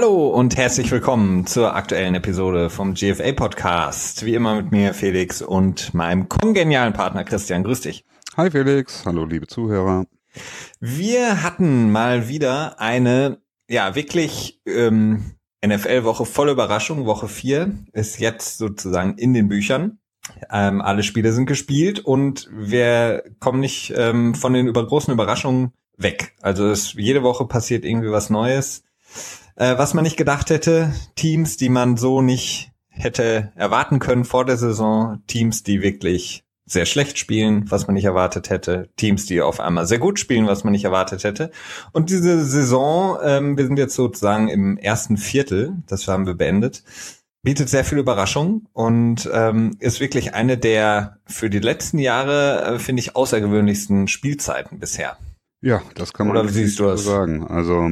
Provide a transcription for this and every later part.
Hallo und herzlich willkommen zur aktuellen Episode vom GFA-Podcast. Wie immer mit mir, Felix, und meinem kongenialen Partner Christian. Grüß dich. Hi Felix, hallo liebe Zuhörer. Wir hatten mal wieder eine, wirklich NFL-Woche voll Überraschung. Woche 4 ist jetzt sozusagen in den Büchern. Alle Spiele sind gespielt und wir kommen nicht von den großen Überraschungen weg. Also jede Woche passiert irgendwie was Neues. Was man nicht gedacht hätte, Teams, die man so nicht hätte erwarten können vor der Saison, Teams, die wirklich sehr schlecht spielen, was man nicht erwartet hätte, Teams, die auf einmal sehr gut spielen, was man nicht erwartet hätte. Und diese Saison, wir sind jetzt sozusagen im ersten Viertel, das haben wir beendet, bietet sehr viel Überraschung und ist wirklich eine der für die letzten Jahre, finde ich, außergewöhnlichsten Spielzeiten bisher. Ja, das kann man Oder wie siehst du das? So sagen. Also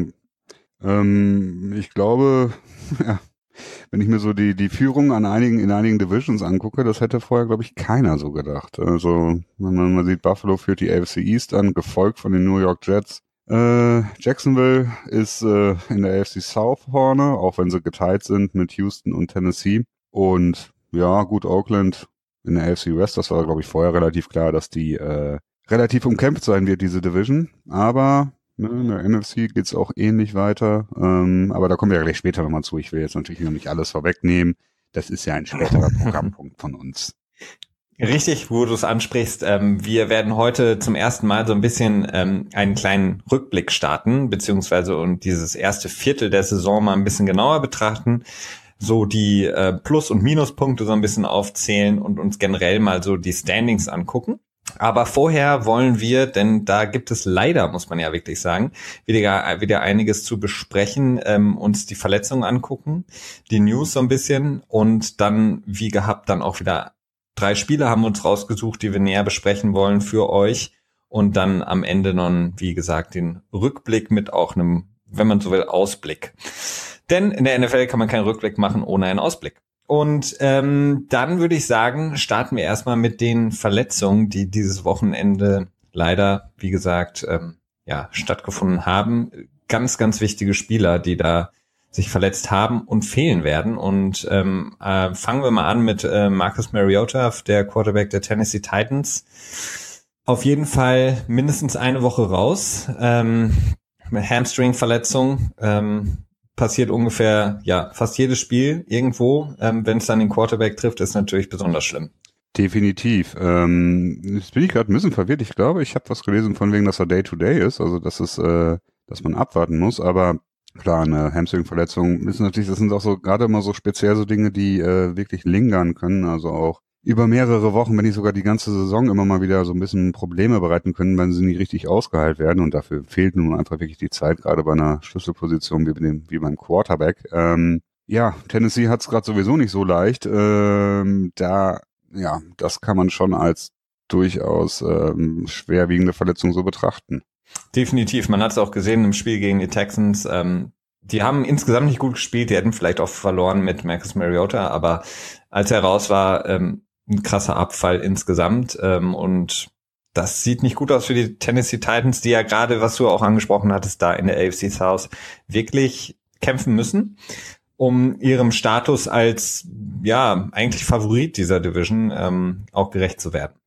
ich glaube, ja, wenn ich mir so die Führung in einigen Divisions angucke, das hätte vorher, glaube ich, keiner so gedacht. Also wenn man sieht, Buffalo führt die AFC East an, gefolgt von den New York Jets. Jacksonville ist in der AFC South vorne, auch wenn sie geteilt sind mit Houston und Tennessee. Und ja, gut, Oakland in der AFC West, das war, glaube ich, vorher relativ klar, dass die relativ umkämpft sein wird, diese Division. Aber in der NFC geht's auch ähnlich weiter. Aber da kommen wir ja gleich später nochmal zu. Ich will jetzt natürlich noch nicht alles vorwegnehmen. Das ist ja ein späterer Programmpunkt von uns. Richtig, wo du es ansprichst. Wir werden heute zum ersten Mal so ein bisschen einen kleinen Rückblick starten, beziehungsweise und dieses erste Viertel der Saison mal ein bisschen genauer betrachten, so die Plus- und Minuspunkte so ein bisschen aufzählen und uns generell mal so die Standings angucken. Aber vorher wollen wir, denn da gibt es leider, muss man ja wirklich sagen, wieder einiges zu besprechen, uns die Verletzungen angucken, die News so ein bisschen und dann, wie gehabt, dann auch wieder 3 Spiele haben wir uns rausgesucht, die wir näher besprechen wollen für euch und dann am Ende noch, wie gesagt, den Rückblick mit auch einem, wenn man so will, Ausblick. Denn in der NFL kann man keinen Rückblick machen ohne einen Ausblick. Und dann würde ich sagen, starten wir erstmal mit den Verletzungen, die dieses Wochenende leider, wie gesagt, stattgefunden haben. Ganz, ganz wichtige Spieler, die da sich verletzt haben und fehlen werden. Und fangen wir mal an mit Marcus Mariota, der Quarterback der Tennessee Titans. Auf jeden Fall mindestens eine Woche raus. Mit Hamstring-Verletzung. Passiert ungefähr, fast jedes Spiel irgendwo. Wenn es dann den Quarterback trifft, ist natürlich besonders schlimm. Definitiv. Jetzt bin ich gerade ein bisschen verwirrt. Ich glaube, ich habe was gelesen von wegen, dass er Day-to-Day ist, also dass man abwarten muss, aber klar, eine Hamstring-Verletzung ist natürlich, das sind auch so gerade immer so speziell so Dinge, die wirklich lingern können, also auch über mehrere Wochen, wenn nicht sogar die ganze Saison immer mal wieder so ein bisschen Probleme bereiten können, wenn sie nicht richtig ausgeheilt werden und dafür fehlt nun einfach wirklich die Zeit, gerade bei einer Schlüsselposition wie beim Quarterback. Tennessee hat es gerade sowieso nicht so leicht. Das kann man schon als durchaus schwerwiegende Verletzung so betrachten. Definitiv, man hat es auch gesehen im Spiel gegen die Texans. Die haben insgesamt nicht gut gespielt, die hätten vielleicht auch verloren mit Marcus Mariota, aber als er raus war, ein krasser Abfall insgesamt und das sieht nicht gut aus für die Tennessee Titans, die ja gerade, was du auch angesprochen hattest, da in der AFC South wirklich kämpfen müssen, um ihrem Status als eigentlich Favorit dieser Division auch gerecht zu werden.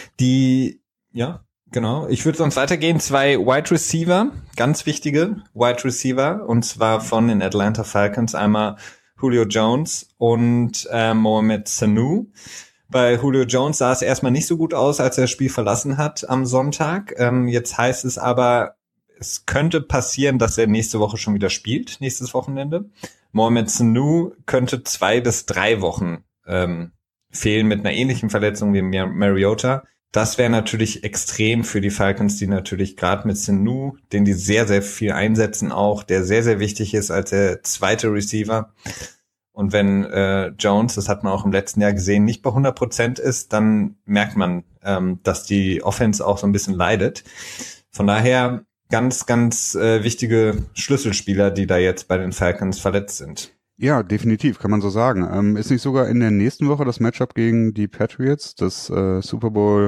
Genau. Ich würde sonst weitergehen. 2 Wide Receiver, ganz wichtige Wide Receiver, und zwar von den Atlanta Falcons. Einmal Julio Jones und Mohamed Sanu. Bei Julio Jones sah es erstmal nicht so gut aus, als er das Spiel verlassen hat am Sonntag. Jetzt heißt es aber, es könnte passieren, dass er nächste Woche schon wieder spielt, nächstes Wochenende. Mohamed Sanu könnte 2 bis 3 Wochen fehlen mit einer ähnlichen Verletzung wie Mariota. Das wäre natürlich extrem für die Falcons, die natürlich gerade mit Sanu, den die sehr, sehr viel einsetzen auch, der sehr, sehr wichtig ist als der zweite Receiver. Und wenn Jones, das hat man auch im letzten Jahr gesehen, nicht bei 100% ist, dann merkt man, dass die Offense auch so ein bisschen leidet. Von daher ganz, ganz wichtige Schlüsselspieler, die da jetzt bei den Falcons verletzt sind. Ja, definitiv, kann man so sagen. Ist nicht sogar in der nächsten Woche das Matchup gegen die Patriots, das Super Bowl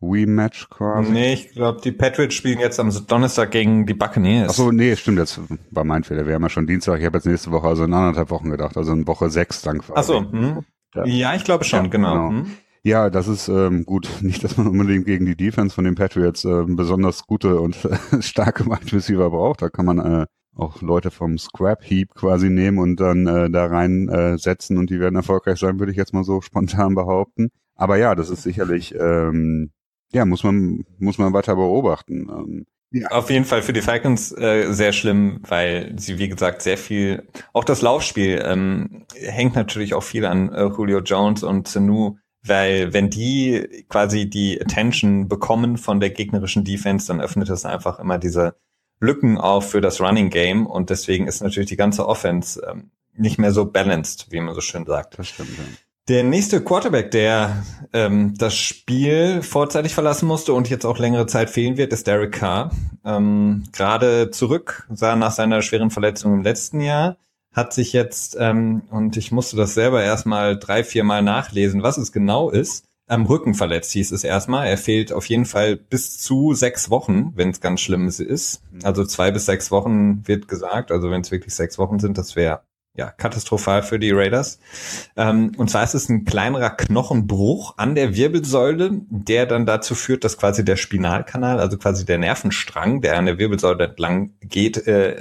Rematch quasi? Nee, ich glaube, die Patriots spielen jetzt am Donnerstag gegen die Buccaneers. Achso, nee, stimmt, das war mein Fehler. Wir haben ja schon Dienstag, ich habe jetzt nächste Woche, also in 1,5 Wochen gedacht, also in Woche 6 dann quasi. Achso, ja, ich glaube schon, ja, genau. Ja, das ist gut. Nicht, dass man unbedingt gegen die Defense von den Patriots besonders gute und starke Wide Receiver braucht. Da kann man auch Leute vom Scrap Heap quasi nehmen und dann da rein setzen und die werden erfolgreich sein, würde ich jetzt mal so spontan behaupten. Aber ja, das ist sicherlich, ja, muss man weiter beobachten. Ja. Auf jeden Fall für die Falcons sehr schlimm, weil sie, wie gesagt, sehr viel, auch das Laufspiel hängt natürlich auch viel an Julio Jones und Sanu, weil wenn die quasi die Attention bekommen von der gegnerischen Defense, dann öffnet es einfach immer diese Lücken auf für das Running Game und deswegen ist natürlich die ganze Offense nicht mehr so balanced, wie man so schön sagt. Das stimmt, ja. Der nächste Quarterback, der das Spiel vorzeitig verlassen musste und jetzt auch längere Zeit fehlen wird, ist Derek Carr. Gerade zurück, sah nach seiner schweren Verletzung im letzten Jahr, hat sich jetzt, und ich musste das selber erstmal 3-4 Mal nachlesen, was es genau ist, am Rücken verletzt hieß es erstmal. Er fehlt auf jeden Fall bis zu 6 Wochen, wenn es ganz schlimm ist. Also 2 bis 6 Wochen wird gesagt. Also wenn es wirklich 6 Wochen sind, das wäre ja katastrophal für die Raiders. Und zwar ist es ein kleinerer Knochenbruch an der Wirbelsäule, der dann dazu führt, dass quasi der Spinalkanal, also quasi der Nervenstrang, der an der Wirbelsäule entlang geht,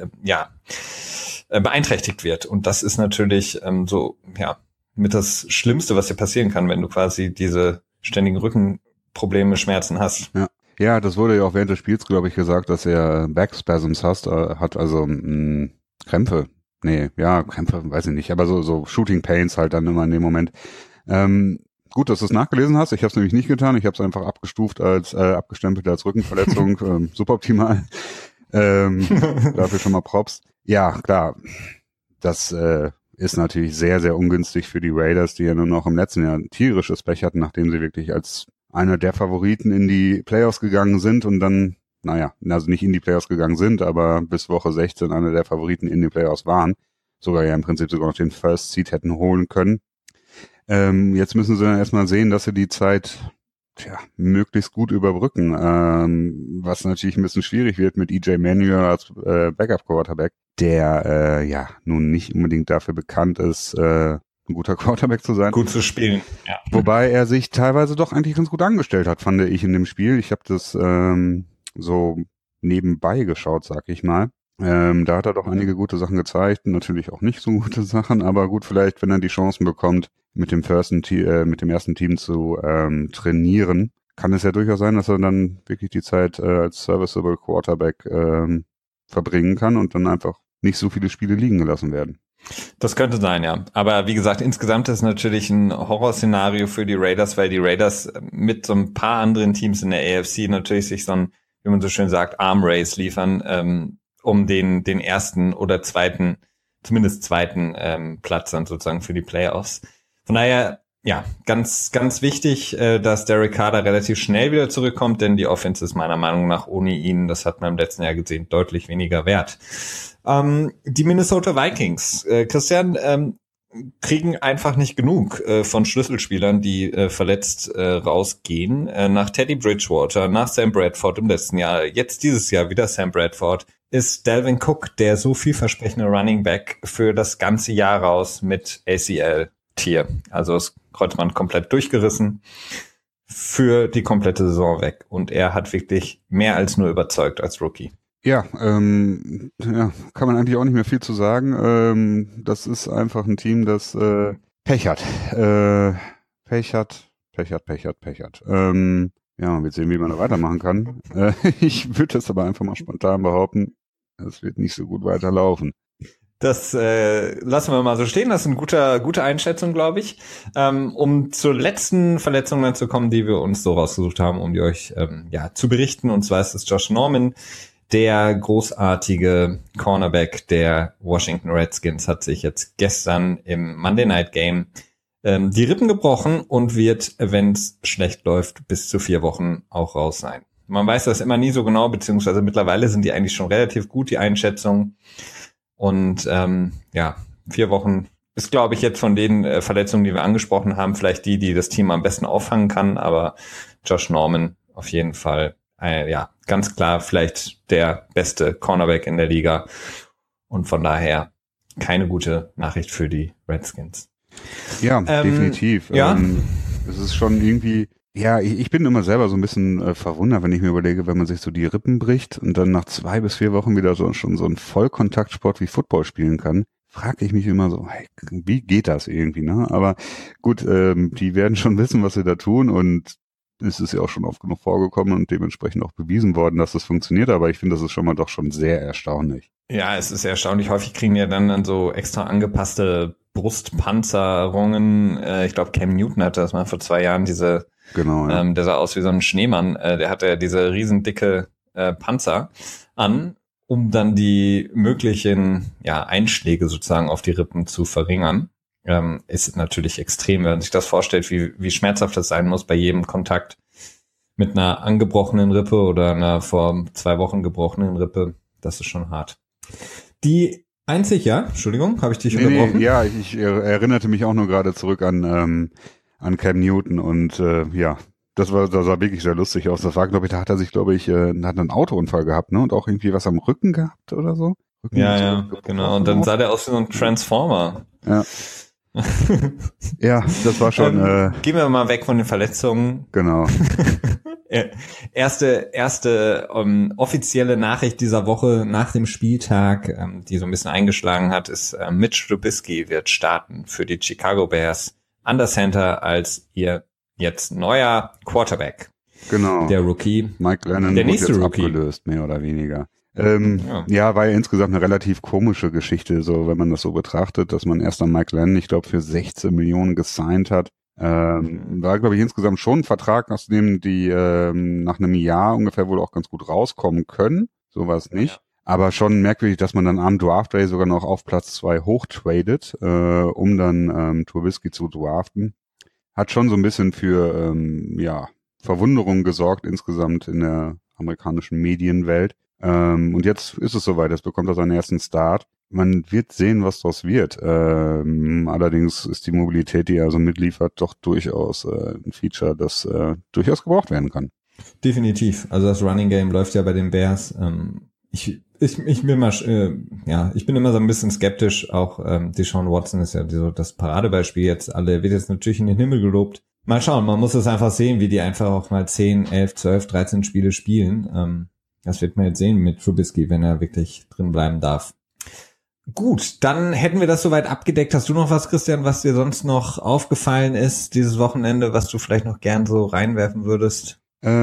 beeinträchtigt wird. Und das ist natürlich mit das Schlimmste, was dir passieren kann, wenn du quasi diese ständigen Rückenprobleme, Schmerzen hast. Ja, das wurde ja auch während des Spiels, glaube ich, gesagt, dass er Backspasms hat, also Krämpfe. Krämpfe, weiß ich nicht, aber so Shooting Pains halt dann immer in dem Moment. Gut, dass du es nachgelesen hast. Ich habe es nämlich nicht getan. Ich habe es einfach abgestempelt als Rückenverletzung. Suboptimal. Dafür schon mal Props. Ja, klar. Das ist natürlich sehr, sehr ungünstig für die Raiders, die ja nur noch im letzten Jahr ein tierisches Pech hatten, nachdem sie wirklich als einer der Favoriten in die Playoffs gegangen sind und dann, also nicht in die Playoffs gegangen sind, aber bis Woche 16 einer der Favoriten in den Playoffs waren. Sogar ja im Prinzip sogar noch den First Seed hätten holen können. Jetzt müssen sie dann erstmal sehen, dass sie die Zeit möglichst gut überbrücken, was natürlich ein bisschen schwierig wird mit EJ Manuel als Backup-Quarterback, der nun nicht unbedingt dafür bekannt ist, ein guter Quarterback zu sein. Gut zu spielen, ja. Wobei er sich teilweise doch eigentlich ganz gut angestellt hat, fand ich in dem Spiel. Ich habe das so nebenbei geschaut, sag ich mal. Da hat er doch einige gute Sachen gezeigt, natürlich auch nicht so gute Sachen, aber gut, vielleicht, wenn er die Chancen bekommt, mit dem ersten Team zu trainieren, kann es ja durchaus sein, dass er dann wirklich die Zeit als Serviceable Quarterback verbringen kann und dann einfach nicht so viele Spiele liegen gelassen werden. Das könnte sein, ja. Aber wie gesagt, insgesamt ist es natürlich ein Horrorszenario für die Raiders, weil die Raiders mit so ein paar anderen Teams in der AFC natürlich sich so ein, wie man so schön sagt, Arm Race liefern, um den ersten oder zumindest zweiten Platz dann sozusagen für die Playoffs. Von daher, ja, ganz, ganz wichtig, dass Derek Carr da relativ schnell wieder zurückkommt, denn die Offense ist meiner Meinung nach ohne ihn, das hat man im letzten Jahr gesehen, deutlich weniger wert. Die Minnesota Vikings, Christian, kriegen einfach nicht genug von Schlüsselspielern, die verletzt rausgehen. Nach Teddy Bridgewater, nach Sam Bradford im letzten Jahr, jetzt dieses Jahr wieder Sam Bradford, ist Dalvin Cook der so vielversprechende Running Back für das ganze Jahr raus mit ACL-Tier. Also das Kreuzband komplett durchgerissen, für die komplette Saison weg. Und er hat wirklich mehr als nur überzeugt als Rookie. Ja, kann man eigentlich auch nicht mehr viel zu sagen. Das ist einfach ein Team, das Pech hat. Pech hat. Wir sehen, wie man da weitermachen kann. Ich würde das aber einfach mal spontan behaupten, es wird nicht so gut weiterlaufen. Das lassen wir mal so stehen. Das ist eine gute Einschätzung, glaube ich. Um zur letzten Verletzung dann zu kommen, die wir uns so rausgesucht haben, um die euch zu berichten. Und zwar ist es Josh Norman, der großartige Cornerback der Washington Redskins, hat sich jetzt gestern im Monday Night Game die Rippen gebrochen und wird, wenn es schlecht läuft, bis zu 4 Wochen auch raus sein. Man weiß das immer nie so genau, beziehungsweise mittlerweile sind die eigentlich schon relativ gut, die Einschätzung. Und 4 Wochen ist, glaube ich, jetzt von den Verletzungen, die wir angesprochen haben, vielleicht die das Team am besten auffangen kann. Aber Josh Norman auf jeden Fall, ganz klar vielleicht der beste Cornerback in der Liga. Und von daher keine gute Nachricht für die Redskins. Ja, definitiv. Ja. Es ist schon irgendwie, ja, ich bin immer selber so ein bisschen verwundert, wenn ich mir überlege, wenn man sich so die Rippen bricht und dann nach 2 bis 4 Wochen wieder schon so einen Vollkontaktsport wie Football spielen kann, frage ich mich immer so, hey, wie geht das irgendwie, ne? Aber gut, die werden schon wissen, was sie da tun, und es ist ja auch schon oft genug vorgekommen und dementsprechend auch bewiesen worden, dass das funktioniert, aber ich finde, das ist schon mal doch schon sehr erstaunlich. Ja, es ist erstaunlich. Häufig kriegen ja dann so extra angepasste Brustpanzerungen. Ich glaube, Cam Newton hatte das mal vor 2 Jahren, Genau, ja. der sah aus wie so ein Schneemann. Der hatte diese riesendicke Panzer an, um dann die möglichen Einschläge sozusagen auf die Rippen zu verringern. Ist natürlich extrem, wenn man sich das vorstellt, wie schmerzhaft das sein muss bei jedem Kontakt mit einer angebrochenen Rippe oder einer vor 2 Wochen gebrochenen Rippe. Das ist schon hart. Entschuldigung, habe ich dich unterbrochen? Nee, ja, ich erinnerte mich auch nur gerade zurück an Cam Newton und das sah wirklich sehr lustig aus. Das war, glaube ich, da hat er einen Autounfall gehabt, ne? Und auch irgendwie was am Rücken gehabt oder so. Ja, genau. Und dann sah der aus wie so ein Transformer. Ja. Ja, das war schon. Gehen wir mal weg von den Verletzungen. Genau. Erste offizielle Nachricht dieser Woche nach dem Spieltag, die so ein bisschen eingeschlagen hat, ist, Mitch Trubisky wird starten für die Chicago Bears an der Center als ihr jetzt neuer Quarterback. Genau. Der Rookie. Mike Lennon der wurde nächste jetzt Rookie. Abgelöst, mehr oder weniger. Ja, war ja insgesamt eine relativ komische Geschichte, so wenn man das so betrachtet, dass man erst an Mike Lennon, ich glaube, für 16 Millionen gesigned hat. War, glaube ich, insgesamt schon ein Vertrag, aus dem die nach einem Jahr ungefähr wohl auch ganz gut rauskommen können. So war es nicht. Ja. Aber schon merkwürdig, dass man dann am Draft Day sogar noch auf Platz 2 hochtradet, um dann Trubisky zu draften. Hat schon so ein bisschen für Verwunderung gesorgt insgesamt in der amerikanischen Medienwelt. Und jetzt ist es soweit, jetzt bekommt er seinen ersten Start. Man wird sehen, was daraus wird. Allerdings ist die Mobilität, die er so mitliefert, doch durchaus ein Feature, das durchaus gebraucht werden kann. Definitiv. Also das Running Game läuft ja bei den Bears. Ich bin immer so ein bisschen skeptisch. Auch Deshaun Watson ist ja so das Paradebeispiel jetzt. Wird jetzt natürlich in den Himmel gelobt. Mal schauen, man muss es einfach sehen, wie die einfach auch mal 10, 11, 12, 13 Spiele spielen. Das wird man jetzt sehen mit Trubisky, wenn er wirklich drin bleiben darf. Gut, dann hätten wir das soweit abgedeckt. Hast du noch was, Christian, was dir sonst noch aufgefallen ist dieses Wochenende, was du vielleicht noch gern so reinwerfen würdest?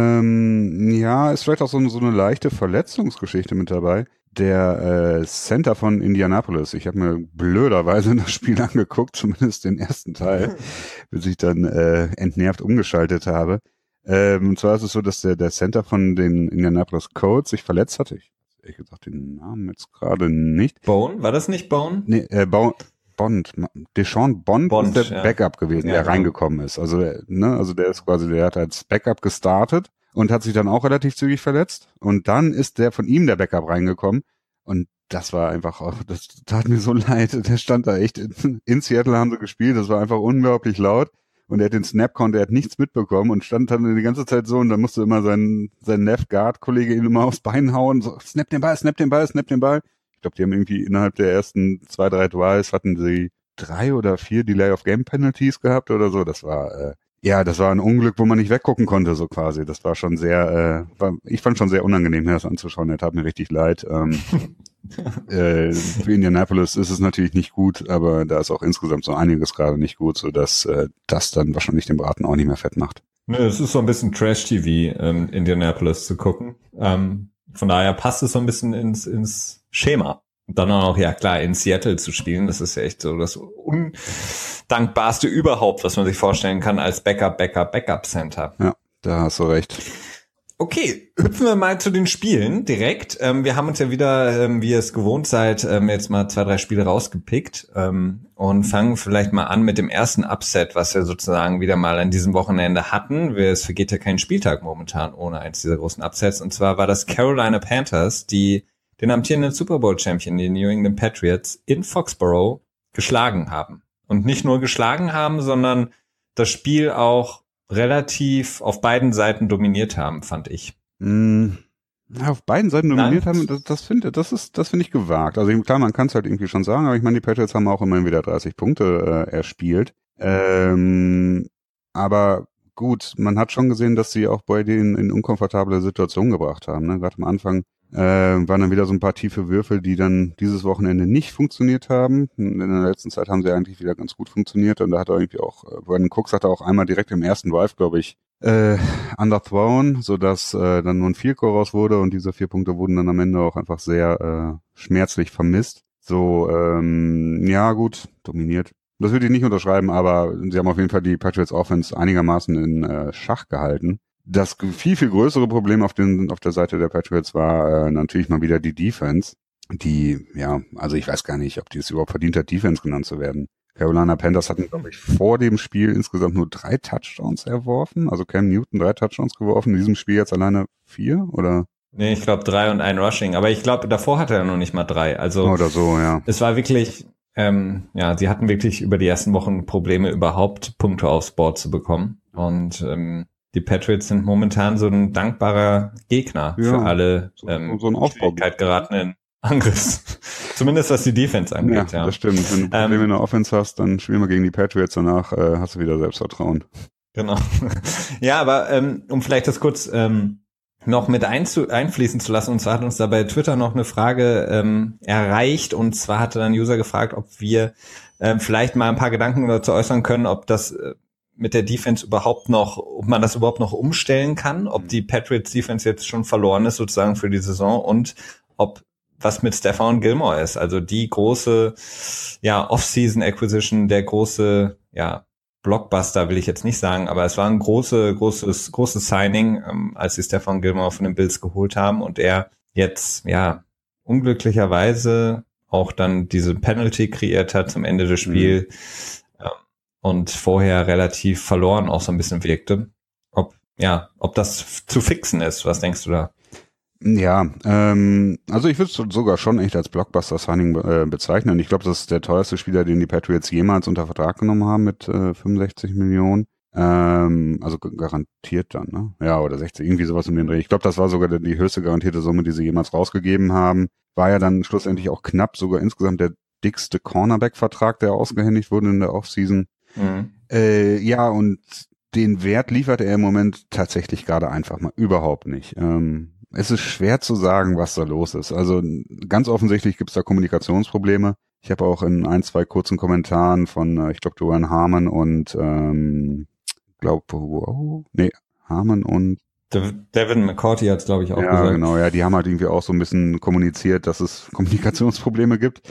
Ja, ist vielleicht auch so eine leichte Verletzungsgeschichte mit dabei. Der Center von Indianapolis, ich habe mir blöderweise das Spiel angeguckt, zumindest den ersten Teil, bis ich dann entnervt umgeschaltet habe. Und zwar ist es so, dass der Center von den Indianapolis Colts sich verletzt hatte. Ich ehrlich gesagt den Namen jetzt gerade nicht. Bone? War das nicht Bone? Nee, Bond. Deshaun Bond ist der Backup gewesen, der reingekommen ist. Also der ist quasi, der hat als Backup gestartet und hat sich dann auch relativ zügig verletzt. Und dann ist der von ihm der Backup reingekommen. Und das war einfach auch, das tat mir so leid. Der stand da echt, in Seattle haben sie gespielt, das war einfach unglaublich laut. Und er hat den Snap-Count, er hat nichts mitbekommen und stand dann die ganze Zeit so und dann musste immer sein Left-Guard-Kollege ihm immer aufs Bein hauen, so, snap den Ball. Ich glaube, die haben irgendwie innerhalb der ersten 2, 3 Drives hatten sie 3 oder 4 Delay-of-Game-Penalties gehabt oder so. Das war, das war ein Unglück, wo man nicht weggucken konnte, so quasi. Das war schon sehr, ich fand schon sehr unangenehm, mir das anzuschauen. Der tat mir richtig leid. Für Indianapolis ist es natürlich nicht gut, aber da ist auch insgesamt so einiges gerade nicht gut, so dass das dann wahrscheinlich den Braten auch nicht mehr fett macht. Nö, es ist so ein bisschen Trash-TV, Indianapolis zu gucken. Von daher passt es so ein bisschen ins Schema. Und dann auch, ja klar, in Seattle zu spielen, das ist ja echt so das undankbarste überhaupt, was man sich vorstellen kann als Backup-Center. Ja, da hast du recht. Okay, hüpfen wir mal zu den Spielen direkt. Wir haben uns ja wieder, wie ihr es gewohnt seid, jetzt mal 2, 3 Spiele rausgepickt und fangen vielleicht mal an mit dem ersten Upset, was wir sozusagen wieder mal an diesem Wochenende hatten. Es vergeht ja kein Spieltag momentan ohne eins dieser großen Upsets. Und zwar war das Carolina Panthers, die den amtierenden Super Bowl Champion, die New England Patriots, in Foxborough geschlagen haben. Und nicht nur geschlagen haben, sondern das Spiel auch relativ auf beiden Seiten dominiert haben, fand ich. Auf beiden Seiten dominiert haben, das finde ich gewagt. Also klar, man kann es halt irgendwie schon sagen, aber ich meine, die Patriots haben auch immerhin wieder 30 Punkte erspielt. Aber gut, man hat schon gesehen, dass sie auch Brady in unkomfortable Situationen gebracht haben. Ne? Gerade am Anfang waren dann wieder so ein paar tiefe Würfel, die dann dieses Wochenende nicht funktioniert haben. In der letzten Zeit haben sie eigentlich wieder ganz gut funktioniert und da hat er irgendwie auch, Brandon Cooks hatte auch einmal direkt im ersten Drive, glaube ich, underthrown, sodass dann nur ein Field Goal raus wurde und diese 4 Punkte wurden dann am Ende auch einfach sehr schmerzlich vermisst. So, ja gut, dominiert. Das würde ich nicht unterschreiben, aber sie haben auf jeden Fall die Patriots Offense einigermaßen in Schach gehalten. Das viel, viel größere Problem auf der Seite der Patriots war natürlich mal wieder die Defense, die, ja, also ich weiß gar nicht, ob die es überhaupt verdient hat, Defense genannt zu werden. Carolina Panthers hatten, glaube ich, vor dem Spiel insgesamt nur 3 Touchdowns erworfen. Also Cam Newton 3 Touchdowns geworfen. In diesem Spiel jetzt alleine 4, oder? Nee, ich glaube 3 und ein Rushing. Aber ich glaube, davor hatte er noch nicht mal 3. Also oder so, ja. Es war wirklich, ja, sie hatten wirklich über die ersten Wochen Probleme, überhaupt Punkte aufs Board zu bekommen. Und die Patriots sind momentan so ein dankbarer Gegner für alle so ein Schwierigkeit geratenen Angriffs. Zumindest was die Defense angeht, ja. Das stimmt. Wenn du Probleme in der Offense hast, dann spielen wir gegen die Patriots, danach hast du wieder Selbstvertrauen. Genau. Ja, aber um vielleicht das kurz noch mit einfließen zu lassen, und zwar hat uns da bei Twitter noch eine Frage erreicht, und zwar hatte dann ein User gefragt, ob wir vielleicht mal ein paar Gedanken dazu äußern können, ob das mit der Defense ob man das überhaupt noch umstellen kann, ob die Patriots Defense jetzt schon verloren ist sozusagen für die Saison und ob was mit Stephon Gilmore ist, also die große, ja, Off-Season-Acquisition, der große, ja, Blockbuster will ich jetzt nicht sagen, aber es war ein großes Signing, als sie Stephon Gilmore von den Bills geholt haben und er jetzt, ja, unglücklicherweise auch dann diese Penalty kreiert hat zum Ende des Spiels und vorher relativ verloren auch so ein bisschen wirkte. Ob das zu fixen ist, was denkst du da? Ja, also ich würde es sogar schon echt als Blockbuster-Signing bezeichnen. Ich glaube, das ist der teuerste Spieler, den die Patriots jemals unter Vertrag genommen haben mit 65 Millionen. Also garantiert dann, ne? Ja, oder 60, irgendwie sowas um den Dreh. Ich glaube, das war sogar die höchste garantierte Summe, die sie jemals rausgegeben haben. War ja dann schlussendlich auch knapp, sogar insgesamt der dickste Cornerback-Vertrag, der ausgehändigt wurde in der Offseason. Ja, und den Wert liefert er im Moment tatsächlich gerade einfach mal überhaupt nicht. Es ist schwer zu sagen, was da los ist. Also ganz offensichtlich gibt es da Kommunikationsprobleme. Ich habe auch in 1, 2 kurzen Kommentaren von, ich glaube, Duane Harmon und Harmon und Devin McCourty hat es, glaube ich, auch gesagt. Ja, genau, ja, die haben halt irgendwie auch so ein bisschen kommuniziert, dass es Kommunikationsprobleme gibt.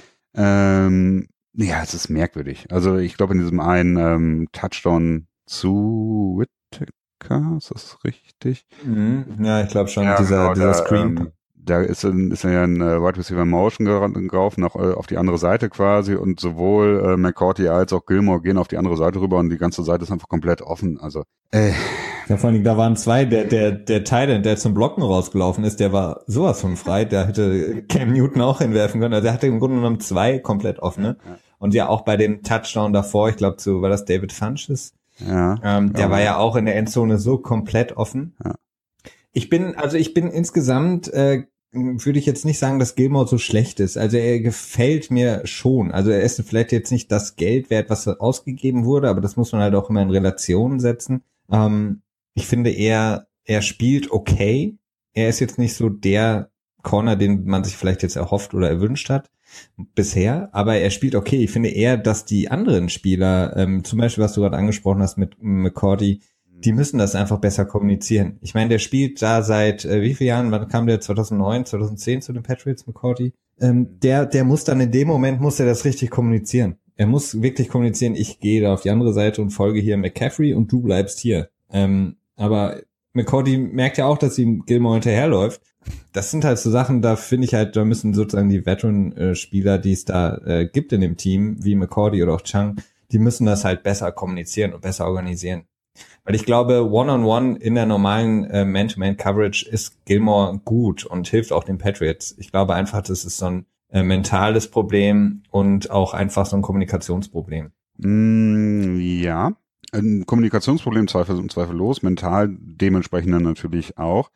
Ja, es ist merkwürdig. Also ich glaube, in diesem einen Touchdown zu Whittaker, ist das richtig? Ja, ich glaube schon, ja, dieser Screen. Da ist ja ein Wide Receiver Motion gelaufen, auf die andere Seite quasi, und sowohl McCourty als auch Gilmore gehen auf die andere Seite rüber und die ganze Seite ist einfach komplett offen. Also ja, vor allem, da waren 2, der Tight End, der zum Blocken rausgelaufen ist, der war sowas von frei, der hätte Cam Newton auch hinwerfen können. Also er hatte im Grunde genommen 2 komplett offene. Ja. Und ja auch bei dem Touchdown davor, ich glaube, war das David Funches? Ja. Der war ja auch in der Endzone so komplett offen. Ja. Ich bin insgesamt, würde ich jetzt nicht sagen, dass Gilmore so schlecht ist. Also er gefällt mir schon. Also er ist vielleicht jetzt nicht das Geld wert, was ausgegeben wurde, aber das muss man halt auch immer in Relation setzen. Ich finde, er spielt okay. Er ist jetzt nicht so der Corner, den man sich vielleicht jetzt erhofft oder erwünscht hat bisher, aber er spielt okay. Ich finde eher, dass die anderen Spieler, zum Beispiel, was du gerade angesprochen hast mit McCourty, die müssen das einfach besser kommunizieren. Ich meine, der spielt da seit wie vielen Jahren? Wann kam der? 2009, 2010 zu den Patriots, McCourty? Der muss dann in dem Moment, muss er das richtig kommunizieren. Er muss wirklich kommunizieren, ich gehe da auf die andere Seite und folge hier McCaffrey und du bleibst hier. Aber McCourty merkt ja auch, dass ihm Gilmore hinterherläuft. Das sind halt so Sachen, da finde ich halt, da müssen sozusagen die Veteran-Spieler, die es da gibt in dem Team, wie McCourty oder auch Chung, die müssen das halt besser kommunizieren und besser organisieren. Weil ich glaube, One-on-One in der normalen Man-to-Man-Coverage ist Gilmore gut und hilft auch den Patriots. Ich glaube einfach, das ist so ein mentales Problem und auch einfach so ein Kommunikationsproblem. Ja, Ein Kommunikationsproblem zweifellos, mental dementsprechend dann natürlich auch.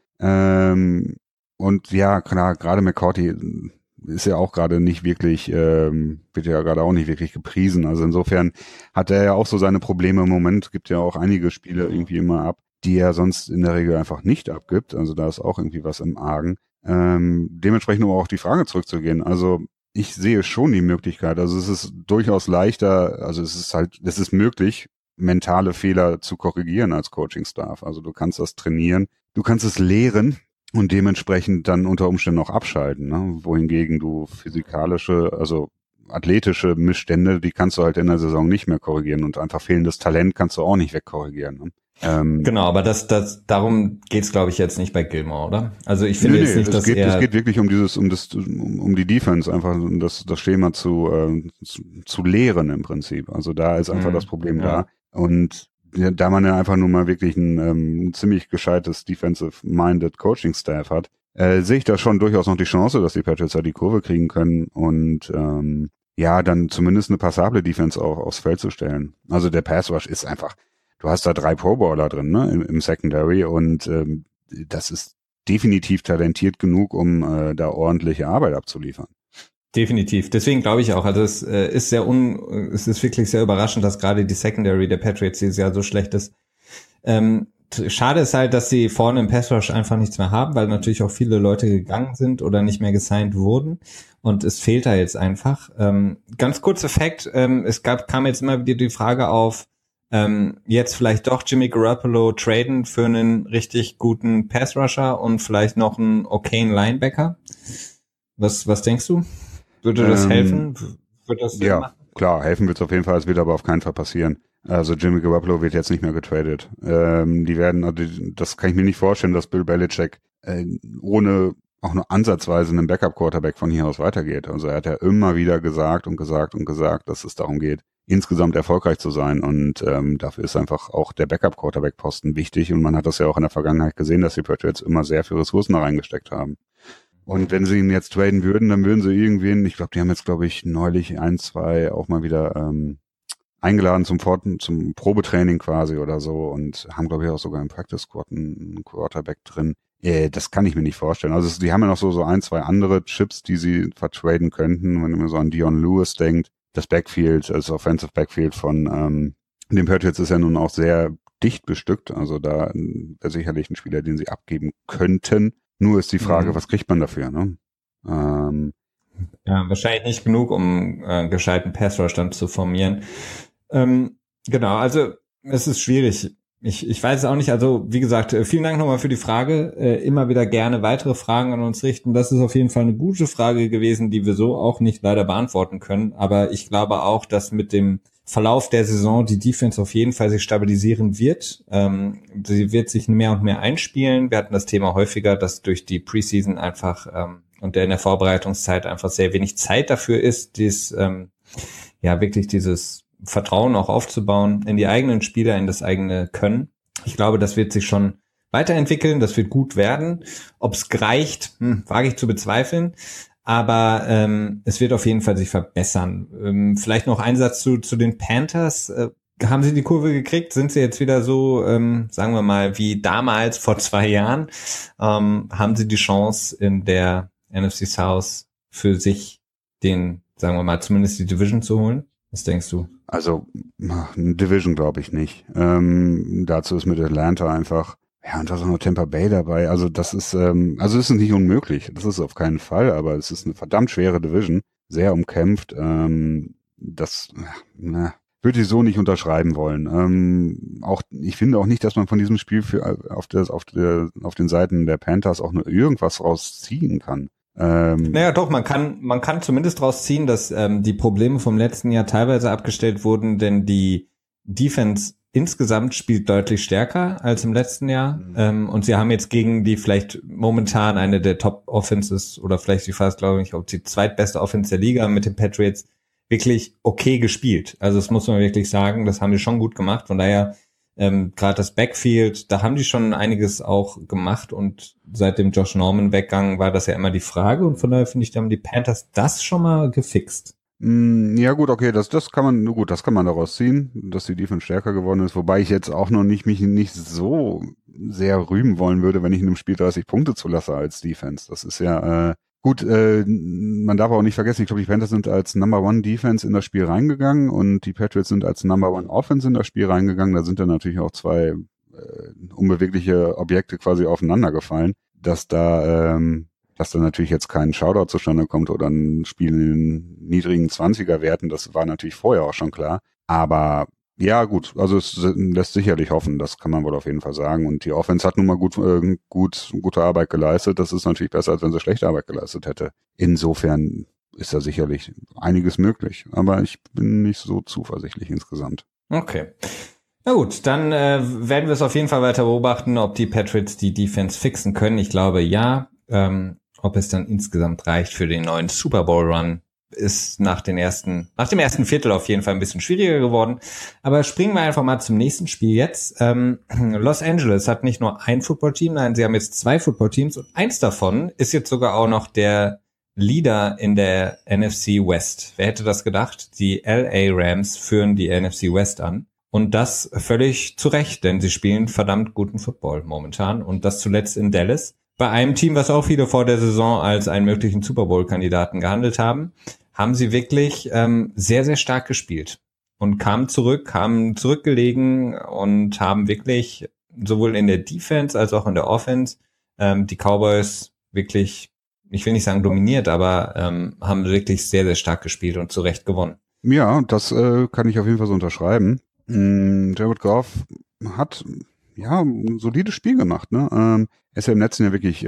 Und ja, klar, gerade McCourty ist ja auch gerade nicht wirklich, wird ja gerade auch nicht wirklich gepriesen. Also insofern hat er ja auch so seine Probleme im Moment. Gibt ja auch einige Spiele irgendwie immer ab, die er sonst in der Regel einfach nicht abgibt. Also da ist auch irgendwie was im Argen. Dementsprechend, um auch die Frage zurückzugehen. Also ich sehe schon die Möglichkeit. Also es ist durchaus leichter, also es ist möglich, mentale Fehler zu korrigieren als Coaching-Staff. Also du kannst das trainieren, du kannst es lehren und dementsprechend dann unter Umständen auch abschalten. Ne? Wohingegen du physikalische, also athletische Missstände, die kannst du halt in der Saison nicht mehr korrigieren und einfach fehlendes Talent kannst du auch nicht wegkorrigieren. Ne? Genau, aber darum geht's, glaube ich, jetzt nicht bei Gilmore, oder? Also ich finde jetzt nicht, dass es geht wirklich um die Defense, einfach um das Schema zu lehren im Prinzip. Also da ist einfach das Problem da. Und da man ja einfach nur mal wirklich ein ziemlich gescheites defensive-minded Coaching-Staff hat, sehe ich da schon durchaus noch die Chance, dass die Patriots da die Kurve kriegen können und dann zumindest eine passable Defense auch aufs Feld zu stellen. Also der Pass Rush ist einfach, du hast da 3 Pro Bowler drin, ne, im Secondary und das ist definitiv talentiert genug, um da ordentliche Arbeit abzuliefern. Definitiv. Deswegen glaube ich auch, also es ist wirklich sehr überraschend, dass gerade die Secondary der Patriots dieses Jahr so schlecht ist. Schade ist halt, dass sie vorne im Pass Rush einfach nichts mehr haben, weil natürlich auch viele Leute gegangen sind oder nicht mehr gesigned wurden und es fehlt da jetzt einfach. Ganz kurzer Fact, kam jetzt immer wieder die Frage auf, jetzt vielleicht doch Jimmy Garoppolo traden für einen richtig guten Pass Rusher und vielleicht noch einen okayen Linebacker. Was denkst du? Würde das helfen? Würde das Sinn machen? Klar, helfen wird es auf jeden Fall, es wird aber auf keinen Fall passieren. Also Jimmy Garoppolo wird jetzt nicht mehr getradet. Das kann ich mir nicht vorstellen, dass Bill Belichick ohne auch nur ansatzweise einen Backup-Quarterback von hier aus weitergeht. Also er hat ja immer wieder gesagt, dass es darum geht, insgesamt erfolgreich zu sein und dafür ist einfach auch der Backup-Quarterback-Posten wichtig und man hat das ja auch in der Vergangenheit gesehen, dass die Patriots immer sehr viel Ressourcen da reingesteckt haben. Und wenn sie ihn jetzt traden würden, dann würden sie irgendwen, ich glaube, die haben jetzt, neulich 1, 2 auch mal wieder eingeladen zum Probetraining quasi oder so und haben, glaube ich, auch sogar im Practice Squad einen Quarterback drin. Das kann ich mir nicht vorstellen. Also die haben ja noch so 1, 2 andere Chips, die sie vertraden könnten, wenn man so an Dion Lewis denkt. Das Backfield, das Offensive Backfield von den Patriots ist ja nun auch sehr dicht bestückt. Also da wäre sicherlich ein Spieler, den sie abgeben könnten. Nur ist die Frage, was kriegt man dafür, ne? Ja, wahrscheinlich nicht genug, um gescheiten Pass-Rush dann zu formieren. Genau, also es ist schwierig. Ich weiß es auch nicht. Also wie gesagt, vielen Dank nochmal für die Frage. Immer wieder gerne weitere Fragen an uns richten. Das ist auf jeden Fall eine gute Frage gewesen, die wir so auch nicht leider beantworten können. Aber ich glaube auch, dass mit dem Verlauf der Saison die Defense auf jeden Fall sich stabilisieren wird. Sie wird sich mehr und mehr einspielen. Wir hatten das Thema häufiger, dass durch die Preseason einfach und in der Vorbereitungszeit einfach sehr wenig Zeit dafür ist, wirklich dieses Vertrauen auch aufzubauen in die eigenen Spieler, in das eigene Können. Ich glaube, das wird sich schon weiterentwickeln, das wird gut werden. Ob es reicht, wage ich zu bezweifeln. Aber es wird auf jeden Fall sich verbessern. Vielleicht noch ein Satz zu den Panthers. Haben sie die Kurve gekriegt? Sind sie jetzt wieder so, sagen wir mal, wie damals vor 2 Jahren? Haben sie die Chance in der NFC South für sich sagen wir mal, zumindest die Division zu holen? Was denkst du? Also eine Division glaube ich nicht. Dazu ist mit Atlanta einfach, ja, und da ist auch noch Tampa Bay dabei. Also das ist, es ist nicht unmöglich. Das ist auf keinen Fall, aber es ist eine verdammt schwere Division, sehr umkämpft. Würde ich so nicht unterschreiben wollen. Ich finde auch nicht, dass man von diesem Spiel auf den Seiten der Panthers auch nur irgendwas rausziehen kann. Naja, doch, man kann zumindest draus ziehen, dass die Probleme vom letzten Jahr teilweise abgestellt wurden, denn die Defense insgesamt spielt deutlich stärker als im letzten Jahr. Und sie haben jetzt gegen die vielleicht momentan eine der Top-Offenses oder vielleicht glaube ich, auch die zweitbeste Offense der Liga mit den Patriots wirklich okay gespielt. Also das muss man wirklich sagen, das haben die schon gut gemacht. Von daher gerade das Backfield, da haben die schon einiges auch gemacht und seit dem Josh Norman Weggang war das ja immer die Frage und von daher finde ich, da haben die Panthers das schon mal gefixt. Ja gut, okay, das kann man daraus ziehen, dass die Defense stärker geworden ist, wobei ich jetzt auch noch mich nicht so sehr rühmen wollen würde, wenn ich in einem Spiel 30 Punkte zulasse als Defense. Das ist ja gut, man darf auch nicht vergessen, ich glaube, die Panthers sind als Number One Defense in das Spiel reingegangen und die Patriots sind als Number One Offense in das Spiel reingegangen. Da sind dann natürlich auch zwei unbewegliche Objekte quasi aufeinander gefallen, dass da natürlich jetzt kein Shoutout zustande kommt oder ein Spiel in den niedrigen 20er-Werten, das war natürlich vorher auch schon klar. Aber ja, gut, also es lässt sicherlich hoffen, das kann man wohl auf jeden Fall sagen. Und die Offense hat nun mal gute Arbeit geleistet. Das ist natürlich besser, als wenn sie schlechte Arbeit geleistet hätte. Insofern ist da sicherlich einiges möglich. Aber ich bin nicht so zuversichtlich insgesamt. Okay. Na gut, dann werden wir es auf jeden Fall weiter beobachten, ob die Patriots die Defense fixen können. Ich glaube, ja. Ob es dann insgesamt reicht für den neuen Super Bowl Run, ist nach dem ersten Viertel auf jeden Fall ein bisschen schwieriger geworden. Aber springen wir einfach mal zum nächsten Spiel jetzt. Los Angeles hat nicht nur ein Footballteam, nein, sie haben jetzt 2 Footballteams und eins davon ist jetzt sogar auch noch der Leader in der NFC West. Wer hätte das gedacht? Die LA Rams führen die NFC West an. Und das völlig zu Recht, denn sie spielen verdammt guten Football momentan. Und das zuletzt in Dallas. Bei einem Team, was auch viele vor der Saison als einen möglichen Super Bowl-Kandidaten gehandelt haben sie wirklich sehr, sehr stark gespielt und kamen zurückgelegen und haben wirklich sowohl in der Defense als auch in der Offense die Cowboys wirklich, ich will nicht sagen dominiert, aber haben wirklich sehr, sehr stark gespielt und zu Recht gewonnen. Ja, das kann ich auf jeden Fall so unterschreiben. Jared Goff hat ein solides Spiel gemacht, ne? Er ist ja im letzten Jahr wirklich,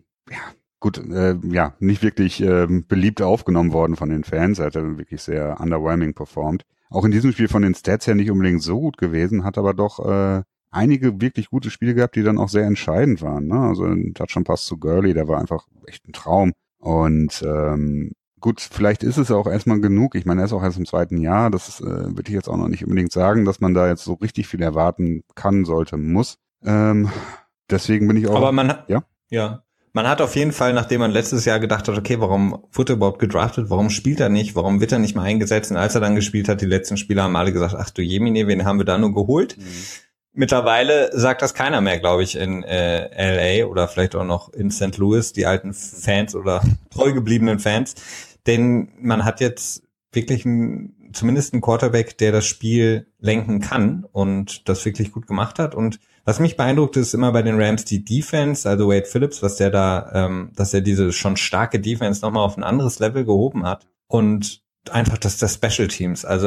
nicht wirklich beliebt aufgenommen worden von den Fans. Er hat ja wirklich sehr underwhelming performt. Auch in diesem Spiel von den Stats her nicht unbedingt so gut gewesen, hat aber doch einige wirklich gute Spiele gehabt, die dann auch sehr entscheidend waren, ne? Also ein Touchdown-Pass zu Gurley, der war einfach echt ein Traum. Und gut, vielleicht ist es auch erstmal genug. Ich meine, er ist auch erst im 2. Jahr. Das würde ich jetzt auch noch nicht unbedingt sagen, dass man da jetzt so richtig viel erwarten kann, sollte, muss. Deswegen bin ich auch... Aber man hat auf jeden Fall, nachdem man letztes Jahr gedacht hat, okay, warum wurde er überhaupt gedraftet? Warum spielt er nicht? Warum wird er nicht mal eingesetzt? Und als er dann gespielt hat, die letzten Spieler haben alle gesagt, ach du Jemine, wen haben wir da nur geholt? Mhm. Mittlerweile sagt das keiner mehr, glaube ich, in LA oder vielleicht auch noch in St. Louis, die alten Fans oder treu gebliebenen Fans. Denn man hat jetzt wirklich zumindest einen Quarterback, der das Spiel lenken kann und das wirklich gut gemacht hat. Und was mich beeindruckt, ist immer bei den Rams die Defense, also Wade Phillips, was der da, dass er diese schon starke Defense nochmal auf ein anderes Level gehoben hat. Und einfach das Special Teams. Also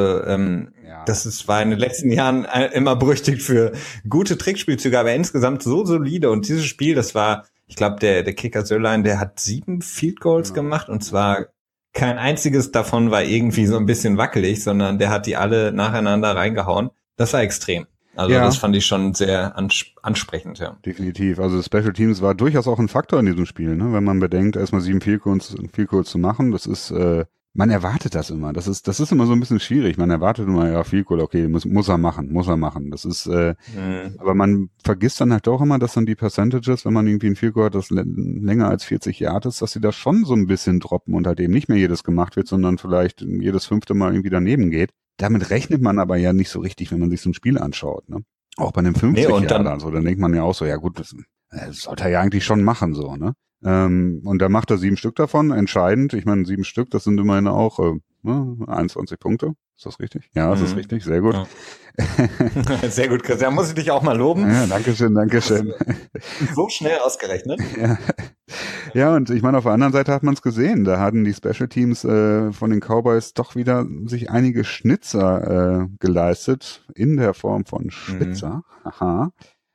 war in den letzten Jahren immer berüchtigt für gute Trickspielzüge, aber insgesamt so solide. Und dieses Spiel, das war, ich glaube, der Kicker Sörlein, der hat 7 Field Goals gemacht und zwar kein einziges davon war irgendwie so ein bisschen wackelig, sondern der hat die alle nacheinander reingehauen. Das war extrem. Also das fand ich schon sehr ansprechend, ja. Definitiv. Also Special Teams war durchaus auch ein Faktor in diesem Spiel, ne? Wenn man bedenkt, erstmal 7 Field Goals zu machen, das ist man erwartet das immer. Das ist immer so ein bisschen schwierig. Man erwartet immer, ja, Field Goal, okay, muss er machen. Das ist, aber man vergisst dann halt doch immer, dass dann die Percentages, wenn man irgendwie ein Field Goal hat, das länger als 40 Yard ist, dass sie da schon so ein bisschen droppen und halt eben nicht mehr jedes gemacht wird, sondern vielleicht jedes 5. Mal irgendwie daneben geht. Damit rechnet man aber ja nicht so richtig, wenn man sich so ein Spiel anschaut, ne? Auch bei einem 50 Yarder, so, dann denkt man ja auch so, ja gut, das sollte er ja eigentlich schon machen, so, ne? Und da macht er 7 Stück davon, entscheidend. Ich meine, 7 Stück, das sind immerhin auch 21 Punkte. Ist das richtig? Ja, das ist richtig, sehr gut. Ja. Sehr gut, Christian, muss ich dich auch mal loben. Ja, dankeschön. So schnell ausgerechnet. Ja, und ich meine, auf der anderen Seite hat man es gesehen. Da hatten die Special Teams von den Cowboys doch wieder sich einige Schnitzer geleistet, in der Form von Spitzer. Aha.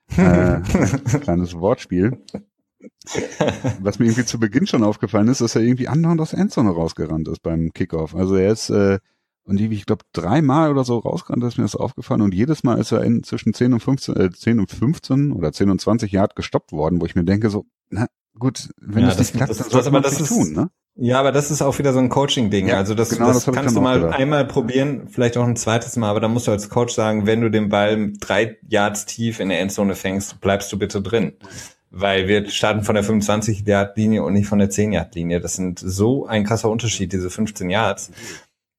Kleines Wortspiel. Was mir irgendwie zu Beginn schon aufgefallen ist, dass er irgendwie andauernd aus der Endzone rausgerannt ist beim Kickoff. Also er ist, und ich glaube 3-mal oder so rausgerannt, ist mir das aufgefallen. Und jedes Mal ist er zwischen 10 und 15 oder 10 und 20 Yard gestoppt worden, wo ich mir denke so, na gut, wenn das nicht klappt, dann sollte man das nicht tun, ne? Ja, aber das ist auch wieder so ein Coaching-Ding. Ja, also das kannst du mal einmal probieren, vielleicht auch ein zweites Mal, aber da musst du als Coach sagen, wenn du den Ball 3 Yards tief in der Endzone fängst, bleibst du bitte drin. Weil wir starten von der 25-Yard-Linie und nicht von der 10-Yard-Linie. Das sind so ein krasser Unterschied, diese 15 Yards.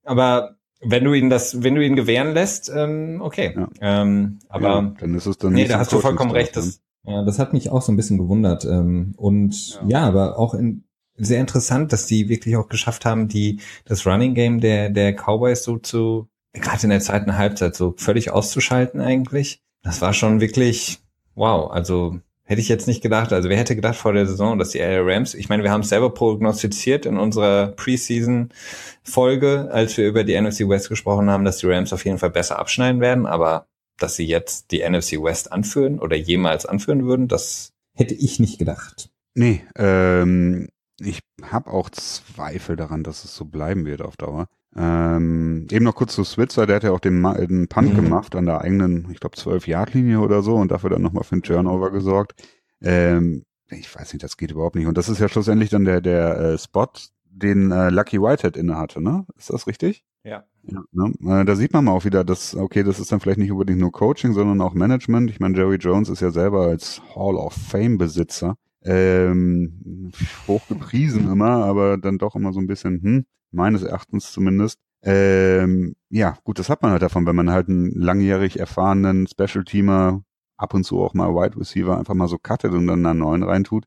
aber wenn du ihn gewähren lässt, okay. Ja. Aber ja, dann ist es dann nee, nicht da so hast du vollkommen recht. Ja, das hat mich auch so ein bisschen gewundert. Aber auch sehr interessant, dass die wirklich auch geschafft haben, das Running Game der Cowboys so gerade in der zweiten Halbzeit so völlig auszuschalten eigentlich. Das war schon wirklich wow. Also hätte ich jetzt nicht gedacht. Also wer hätte gedacht vor der Saison, dass die LA Rams, ich meine, wir haben es selber prognostiziert in unserer Preseason-Folge, als wir über die NFC West gesprochen haben, dass die Rams auf jeden Fall besser abschneiden werden, aber dass sie jetzt die NFC West anführen oder jemals anführen würden, das hätte ich nicht gedacht. Nee, ich habe auch Zweifel daran, dass es so bleiben wird auf Dauer. Eben noch kurz zu Switzer, der hat ja auch den Punt gemacht an der eigenen, ich glaube 12-Yard-Linie oder so und dafür dann nochmal für einen Turnover gesorgt. Ich weiß nicht, das geht überhaupt nicht. Und das ist ja schlussendlich dann der Spot, den Lucky Whitehead inne hatte, ne? Ist das richtig? Ja. Ja, ne? Da sieht man mal auch wieder, dass, okay, das ist dann vielleicht nicht unbedingt nur Coaching, sondern auch Management. Ich meine, Jerry Jones ist ja selber als Hall of Fame-Besitzer hochgepriesen immer, aber dann doch immer so ein bisschen, meines Erachtens zumindest. Ja, gut, das hat man halt davon, wenn man halt einen langjährig erfahrenen Special-Teamer, ab und zu auch mal Wide Receiver einfach mal so cuttet und dann einen neuen reintut.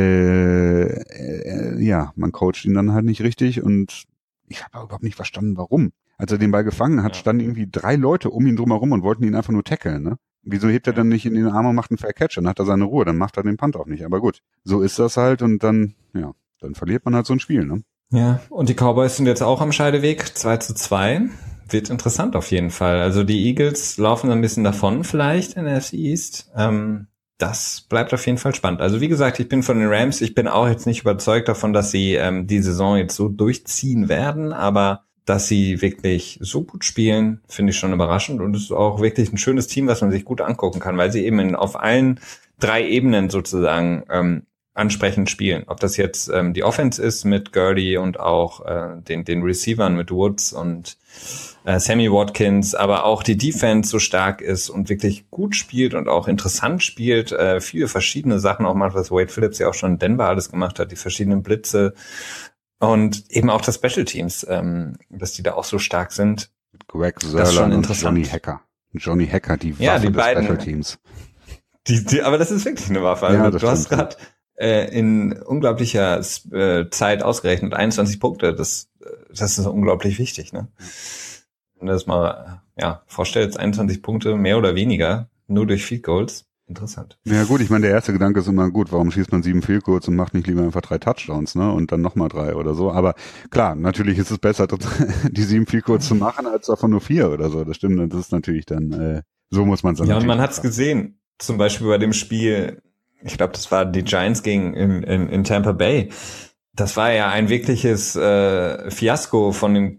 Ja, man coacht ihn dann halt nicht richtig und ich habe überhaupt nicht verstanden, warum. Als er den Ball gefangen hat, standen irgendwie 3 Leute um ihn drumherum und wollten ihn einfach nur tackeln, ne? Wieso hebt er dann nicht in den Arm und macht einen Fair Catch? Dann hat er seine Ruhe, dann macht er den Punt auch nicht. Aber gut, so ist das halt und dann verliert man halt so ein Spiel, ne? Ja, und die Cowboys sind jetzt auch am Scheideweg, 2-2. Wird interessant auf jeden Fall. Also die Eagles laufen ein bisschen davon vielleicht in der NFC East. Das bleibt auf jeden Fall spannend. Also wie gesagt, ich bin von den Rams, ich bin auch jetzt nicht überzeugt davon, dass sie die Saison jetzt so durchziehen werden, aber dass sie wirklich so gut spielen, finde ich schon überraschend und es ist auch wirklich ein schönes Team, was man sich gut angucken kann, weil sie eben auf allen 3 Ebenen sozusagen ansprechend spielen. Ob das jetzt die Offense ist mit Gurley und auch den Receivern mit Woods und Sammy Watkins, aber auch die Defense so stark ist und wirklich gut spielt und auch interessant spielt, viele verschiedene Sachen, auch mal was Wade Phillips ja auch schon in Denver alles gemacht hat, die verschiedenen Blitze und eben auch das Special Teams, dass die da auch so stark sind. Greg Sörler und Johnny Hacker. Johnny Hacker, die Waffe die des beiden, Special Teams. Aber das ist wirklich eine Waffe. Also Ja, du hast gerade in unglaublicher Zeit ausgerechnet 21 Punkte. Das ist unglaublich wichtig, ne? Wenn du das mal vorstellst, 21 Punkte mehr oder weniger nur durch Field Goals. Interessant. Ja gut, ich meine, der erste Gedanke ist immer gut, warum schießt man 7 Field Goals und macht nicht lieber einfach 3 Touchdowns, ne? Und dann nochmal 3 oder so. Aber klar, natürlich ist es besser, die 7 Field Goals zu machen, als davon nur 4 oder so. Das stimmt, und das ist natürlich dann, so muss man es dann. Ja, und man hat es gesehen, zum Beispiel bei dem Spiel, ich glaube, das war die Giants in Tampa Bay. Das war ja ein wirkliches Fiasko von den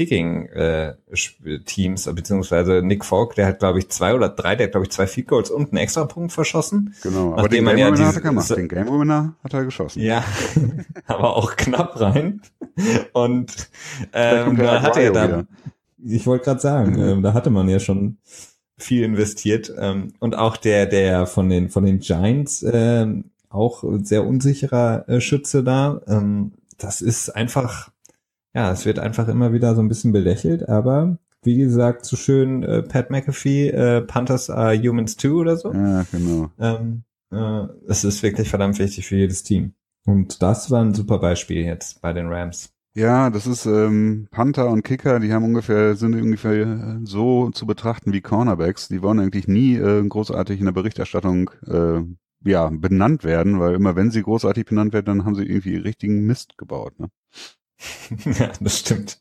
Kicking-Teams, beziehungsweise Nick Folk, der hat, glaube ich, 2 oder 3, der hat, glaube ich, 2 Field Goals und einen Extrapunkt verschossen. Genau, aber den Game Winner hat er gemacht. Den Game Winner hat er geschossen. Ja, aber auch knapp rein. Und da hatte er dann, ich wollte gerade sagen, da hatte man ja schon viel investiert. Und auch der von den Giants, auch sehr unsicherer Schütze da. Das ist einfach, es wird einfach immer wieder so ein bisschen belächelt, aber wie gesagt, so schön Pat McAfee, Panthers are humans too oder so. Ja, genau. Es ist wirklich verdammt wichtig für jedes Team. Und das war ein super Beispiel jetzt bei den Rams. Ja, das ist Panther und Kicker, sind ungefähr so zu betrachten wie Cornerbacks. Die wollen eigentlich nie großartig in der Berichterstattung benannt werden, weil immer wenn sie großartig benannt werden, dann haben sie irgendwie richtigen Mist gebaut, ne? Ja, das stimmt.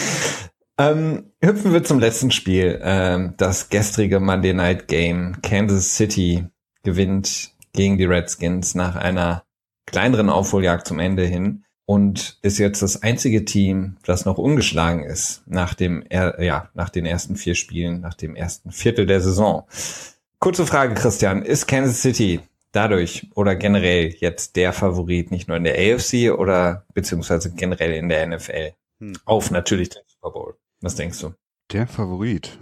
Hüpfen wir zum letzten Spiel. Das gestrige Monday Night Game. Kansas City gewinnt gegen die Redskins nach einer kleineren Aufholjagd zum Ende hin und ist jetzt das einzige Team, das noch ungeschlagen ist nach den ersten 4 Spielen, nach dem ersten Viertel der Saison. Kurze Frage, Christian. Ist Kansas City dadurch oder generell jetzt der Favorit, nicht nur in der AFC oder beziehungsweise generell in der NFL? Auf natürlich den Super Bowl. Was denkst du? Der Favorit?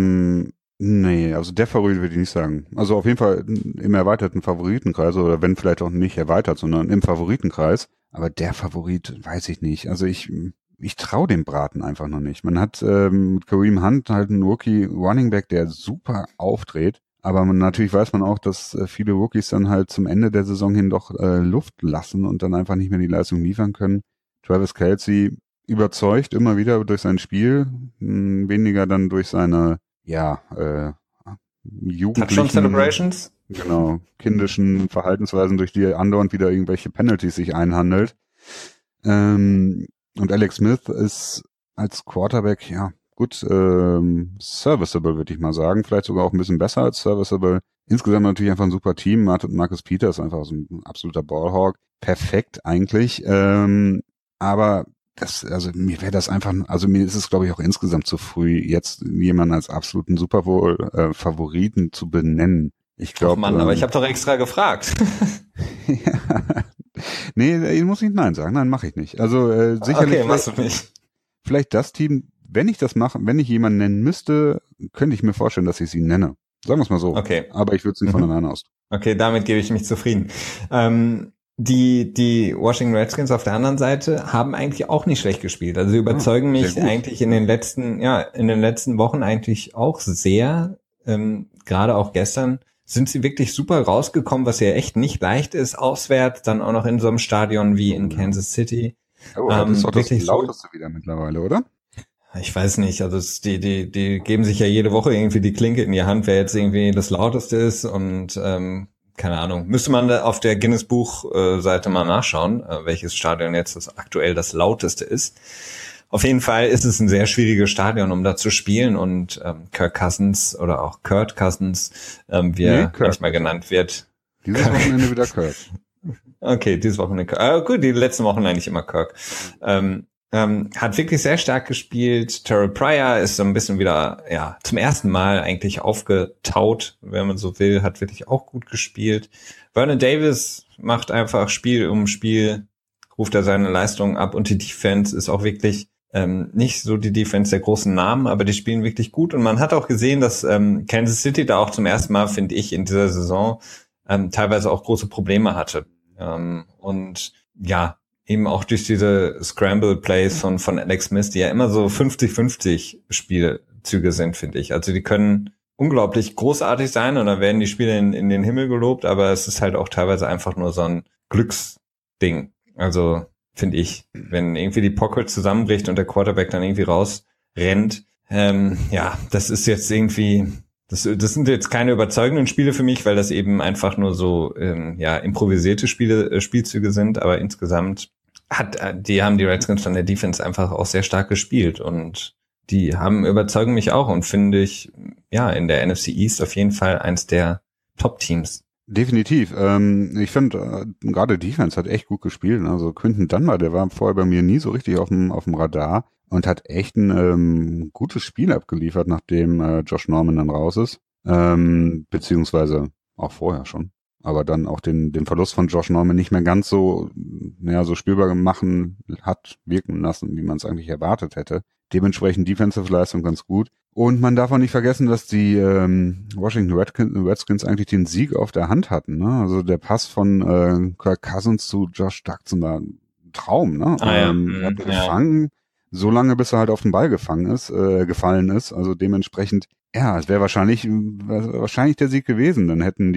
Nee, also der Favorit würde ich nicht sagen. Also auf jeden Fall im erweiterten Favoritenkreis oder wenn vielleicht auch nicht erweitert, sondern im Favoritenkreis. Aber der Favorit weiß ich nicht. Also ich traue dem Braten einfach noch nicht. Man hat mit Kareem Hunt halt einen Rookie Running Back, der super aufdreht. Aber natürlich weiß man auch, dass viele Rookies dann halt zum Ende der Saison hin doch Luft lassen und dann einfach nicht mehr die Leistung liefern können. Travis Kelce überzeugt immer wieder durch sein Spiel, weniger dann durch seine, jugendlichen Touchdown Celebrations? Genau, kindischen Verhaltensweisen, durch die andauernd wieder irgendwelche Penalties sich einhandelt. Und Alex Smith ist als Quarterback, serviceable, würde ich mal sagen. Vielleicht sogar auch ein bisschen besser als serviceable. Insgesamt natürlich einfach ein super Team. Marcus Peters einfach so ein absoluter Ballhawk. Perfekt eigentlich. Aber mir wäre das einfach, mir ist es, glaube ich, auch insgesamt zu früh, jetzt jemanden als absoluten Super Bowl Favoriten zu benennen. Ich glaube. Mann, aber ich habe doch extra gefragt. Ja. Nee, muss ich Nein sagen. Nein, mache ich nicht. Also sicherlich. Okay, machst du nicht. Vielleicht das Team, wenn ich das mache, wenn ich jemanden nennen müsste, könnte ich mir vorstellen, dass ich sie nenne. Sagen wir es mal so. Okay. Aber ich würde es nicht von alleine aus. Okay, damit gebe ich mich zufrieden. Die Washington Redskins auf der anderen Seite haben eigentlich auch nicht schlecht gespielt. Also sie überzeugen mich eigentlich in den letzten Wochen eigentlich auch sehr. Gerade auch gestern sind sie wirklich super rausgekommen, was ja echt nicht leicht ist, auswärts, dann auch noch in so einem Stadion wie in Kansas City. Oh, das ist doch das Lauteste wieder mittlerweile, oder? Ich weiß nicht, also die geben sich ja jede Woche irgendwie die Klinke in die Hand, wer jetzt irgendwie das Lauteste ist und keine Ahnung. Müsste man da auf der Guinness-Buch-Seite mal nachschauen, welches Stadion jetzt aktuell das lauteste ist. Auf jeden Fall ist es ein sehr schwieriges Stadion, um da zu spielen und Kirk Cousins oder auch Kurt Cousins, wie er manchmal genannt wird. Dieses Wochenende wieder Kirk. Okay, dieses Wochenende Kirk. Gut, die letzten Wochen eigentlich immer Kirk. Hat wirklich sehr stark gespielt. Terrell Pryor ist so ein bisschen wieder, zum ersten Mal eigentlich aufgetaut, wenn man so will, hat wirklich auch gut gespielt. Vernon Davis macht einfach Spiel um Spiel, ruft er seine Leistungen ab und die Defense ist auch wirklich nicht so die Defense der großen Namen, aber die spielen wirklich gut und man hat auch gesehen, dass Kansas City da auch zum ersten Mal, finde ich, in dieser Saison teilweise auch große Probleme hatte. Und eben auch durch diese Scramble-Plays von Alex Smith, die ja immer so 50-50 Spielzüge sind, finde ich. Also die können unglaublich großartig sein und dann werden die Spiele in den Himmel gelobt, aber es ist halt auch teilweise einfach nur so ein Glücksding. Also finde ich, wenn irgendwie die Pocket zusammenbricht und der Quarterback dann irgendwie rausrennt, das ist jetzt irgendwie, das sind jetzt keine überzeugenden Spiele für mich, weil das eben einfach nur so improvisierte Spielzüge sind, aber insgesamt haben die Redskins von der Defense einfach auch sehr stark gespielt und die überzeugen mich auch und finde ich, in der NFC East auf jeden Fall eins der Top-Teams. Definitiv. Ich finde, gerade Defense hat echt gut gespielt. Also Quinton Dunbar, der war vorher bei mir nie so richtig auf dem Radar und hat echt ein gutes Spiel abgeliefert, nachdem Josh Norman dann raus ist. Beziehungsweise auch vorher schon. Aber dann auch den Verlust von Josh Norman nicht mehr ganz so spürbar wirken lassen, wie man es eigentlich erwartet hätte. Dementsprechend Defensive-Leistung ganz gut. Und man darf auch nicht vergessen, dass die Washington Redskins eigentlich den Sieg auf der Hand hatten. Ne? Also der Pass von Kirk Cousins zu Josh Doctson war ein Traum. Ne? Er hat gefangen, so lange bis er halt auf den Ball gefallen ist. Also dementsprechend, es wäre wahrscheinlich der Sieg gewesen. Dann hätten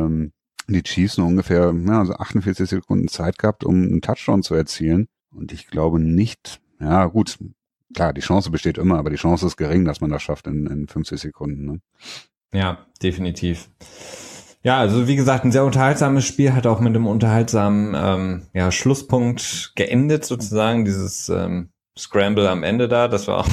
die Chiefs nur ungefähr 48 Sekunden Zeit gehabt, um einen Touchdown zu erzielen. Und ich glaube nicht, gut, klar, die Chance besteht immer, aber die Chance ist gering, dass man das schafft in 50 Sekunden. Ne? Ja, definitiv. Ja, also wie gesagt, ein sehr unterhaltsames Spiel, hat auch mit einem unterhaltsamen Schlusspunkt geendet sozusagen, dieses Scramble am Ende da, das war auch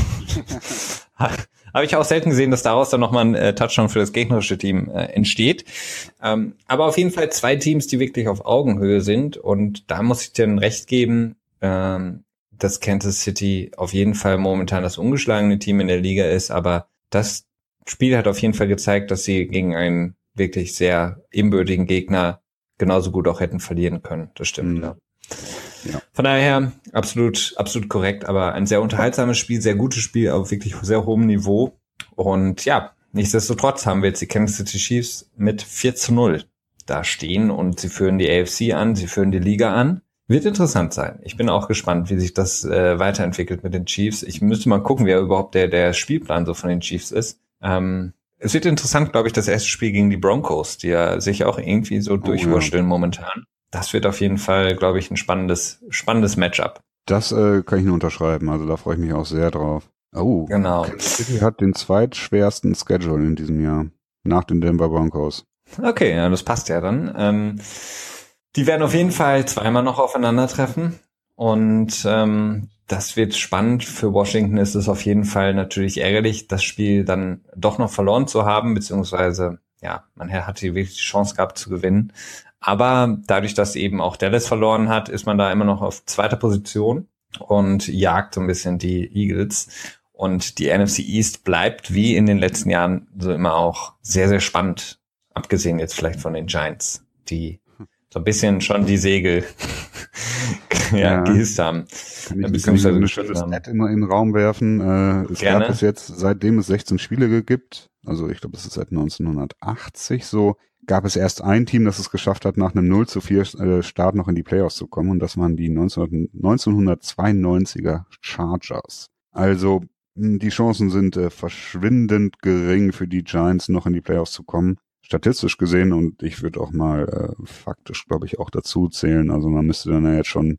habe ich auch selten gesehen, dass daraus dann nochmal ein Touchdown für das gegnerische Team entsteht. Aber auf jeden Fall zwei Teams, die wirklich auf Augenhöhe sind und da muss ich dir recht geben, dass Kansas City auf jeden Fall momentan das ungeschlagene Team in der Liga ist, aber das Spiel hat auf jeden Fall gezeigt, dass sie gegen einen wirklich sehr ebenbürtigen Gegner genauso gut auch hätten verlieren können. Das stimmt, ja. Von daher absolut korrekt, aber ein sehr unterhaltsames Spiel, sehr gutes Spiel auf wirklich sehr hohem Niveau. Und nichtsdestotrotz haben wir jetzt die Kansas City Chiefs mit 4-0 da stehen und sie führen die AFC an, sie führen die Liga an. Wird interessant sein. Ich bin auch gespannt, wie sich das weiterentwickelt mit den Chiefs. Ich müsste mal gucken, wer überhaupt der Spielplan so von den Chiefs ist. Es wird interessant, glaube ich, das erste Spiel gegen die Broncos, die ja sich auch irgendwie so durchwursteln momentan. Das wird auf jeden Fall, glaube ich, ein spannendes Matchup. Das kann ich nur unterschreiben. Also da freue ich mich auch sehr drauf. Oh, genau. Kansas City hat den zweitschwersten Schedule in diesem Jahr. Nach den Denver Broncos. Okay, ja, das passt ja dann. Die werden auf jeden Fall zweimal noch aufeinandertreffen und das wird spannend. Für Washington ist es auf jeden Fall natürlich ärgerlich, das Spiel dann doch noch verloren zu haben, beziehungsweise ja, man hatte wirklich die Chance gehabt zu gewinnen. Aber dadurch, dass eben auch Dallas verloren hat, ist man da immer noch auf zweiter Position und jagt so ein bisschen die Eagles. Und die NFC East bleibt wie in den letzten Jahren so immer auch sehr, sehr spannend, abgesehen jetzt vielleicht von den Giants, die so ein bisschen schon die Segel gehisst haben. Kann ich eine schöne Stat in den Raum werfen? Es gab es jetzt, seitdem es 16 Spiele gibt, also ich glaube, es ist seit 1980 so, gab es erst ein Team, das es geschafft hat, nach einem 0-4 Start noch in die Playoffs zu kommen, und das waren die 1992er Chargers. Also die Chancen sind verschwindend gering für die Giants, noch in die Playoffs zu kommen. Statistisch gesehen, und ich würde auch mal faktisch, glaube ich, auch dazu zählen. Also man müsste dann ja jetzt schon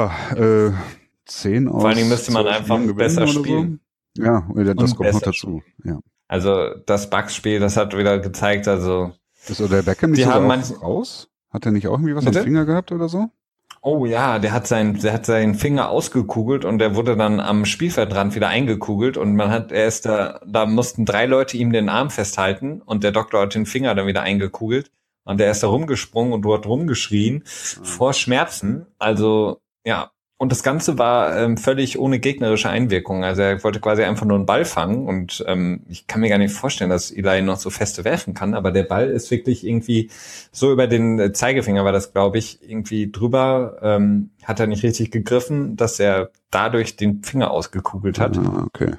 10 aus. Vor allen Dingen müsste man einfach besser spielen. So. Ja, das kommt noch dazu. Ja. Also das Bucks-Spiel, das hat wieder gezeigt, also ist der Beckham nicht so raus? Hat er nicht auch irgendwie was am Finger gehabt oder so? Oh ja, der hat seinen Finger ausgekugelt und der wurde dann am Spielfeldrand wieder eingekugelt und da mussten 3 Leute ihm den Arm festhalten und der Doktor hat den Finger dann wieder eingekugelt und der ist da rumgesprungen und dort rumgeschrien vor Schmerzen. Also ja, und das Ganze war völlig ohne gegnerische Einwirkung. Also er wollte quasi einfach nur einen Ball fangen und ich kann mir gar nicht vorstellen, dass Eli noch so feste werfen kann, aber der Ball ist wirklich irgendwie so über den Zeigefinger war das, glaube ich, irgendwie drüber, hat er nicht richtig gegriffen, dass er dadurch den Finger ausgekugelt hat. Ah, okay.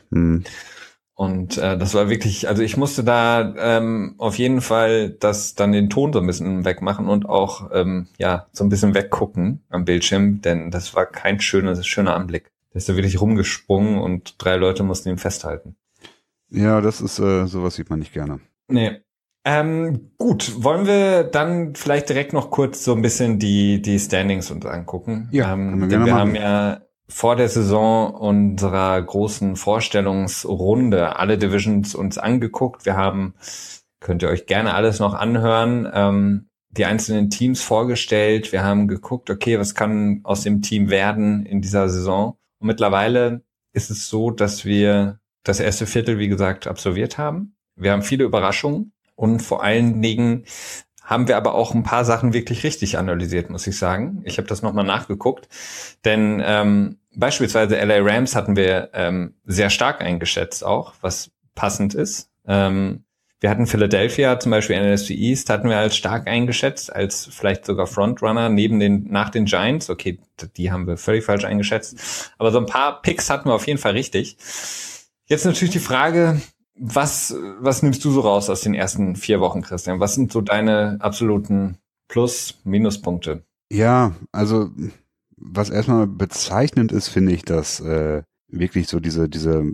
Und das war wirklich, also ich musste da auf jeden Fall dann den Ton so ein bisschen wegmachen und auch so ein bisschen weggucken am Bildschirm, denn das war kein schöner Anblick. Der ist da wirklich rumgesprungen und 3 Leute mussten ihn festhalten. Ja, das ist sowas sieht man nicht gerne. Nee. Gut, wollen wir dann vielleicht direkt noch kurz so ein bisschen die Standings uns angucken? Ja, denn wir haben ja vor der Saison unserer großen Vorstellungsrunde alle Divisions uns angeguckt. Könnt ihr euch gerne alles noch anhören, die einzelnen Teams vorgestellt. Wir haben geguckt, okay, was kann aus dem Team werden in dieser Saison? Und mittlerweile ist es so, dass wir das erste Viertel, wie gesagt, absolviert haben. Wir haben viele Überraschungen und vor allen Dingen haben wir aber auch ein paar Sachen wirklich richtig analysiert, muss ich sagen. Ich habe das nochmal nachgeguckt, denn beispielsweise LA Rams hatten wir sehr stark eingeschätzt auch, was passend ist. Wir hatten Philadelphia zum Beispiel in der NFC East hatten wir als stark eingeschätzt, als vielleicht sogar Frontrunner nach den Giants. Okay, die haben wir völlig falsch eingeschätzt. Aber so ein paar Picks hatten wir auf jeden Fall richtig. Jetzt natürlich die Frage, was nimmst du so raus aus den ersten 4 Wochen, Christian? Was sind so deine absoluten Plus-Minuspunkte? Ja, also was erstmal bezeichnend ist, finde ich, dass wirklich so diese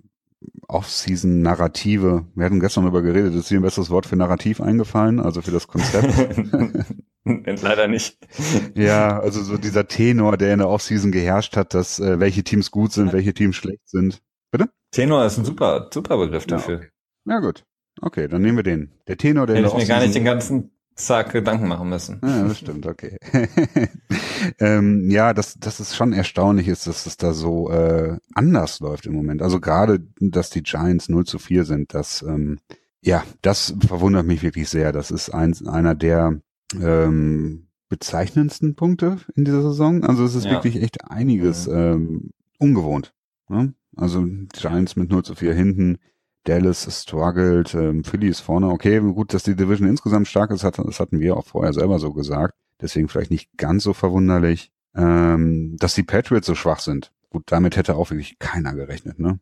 Off-Season-Narrative, wir hatten gestern darüber geredet, ist dir ein besseres Wort für Narrativ eingefallen, also für das Konzept? Leider nicht. Ja, also so dieser Tenor, der in der Off-Season geherrscht hat, dass welche Teams gut sind, welche Teams schlecht sind. Bitte? Tenor ist ein super Begriff dafür. Ja, okay. Ja gut, okay, dann nehmen wir den. Der Tenor, der in der Hätte ich mir gar nicht den ganzen Tag Gedanken machen müssen. Ja, das stimmt, okay. Ja, das ist schon erstaunlich ist, dass es da so anders läuft im Moment. Also gerade, dass die Giants 0-4 sind, das verwundert mich wirklich sehr. Das ist einer der bezeichnendsten Punkte in dieser Saison. Also es ist wirklich echt einiges ungewohnt. Ne? Also Giants mit 0-4 hinten, Dallas struggelt, Philly ist vorne. Okay, gut, dass die Division insgesamt stark ist, das hatten wir auch vorher selber so gesagt. Deswegen vielleicht nicht ganz so verwunderlich. Dass die Patriots so schwach sind. Gut, damit hätte auch wirklich keiner gerechnet. Ne?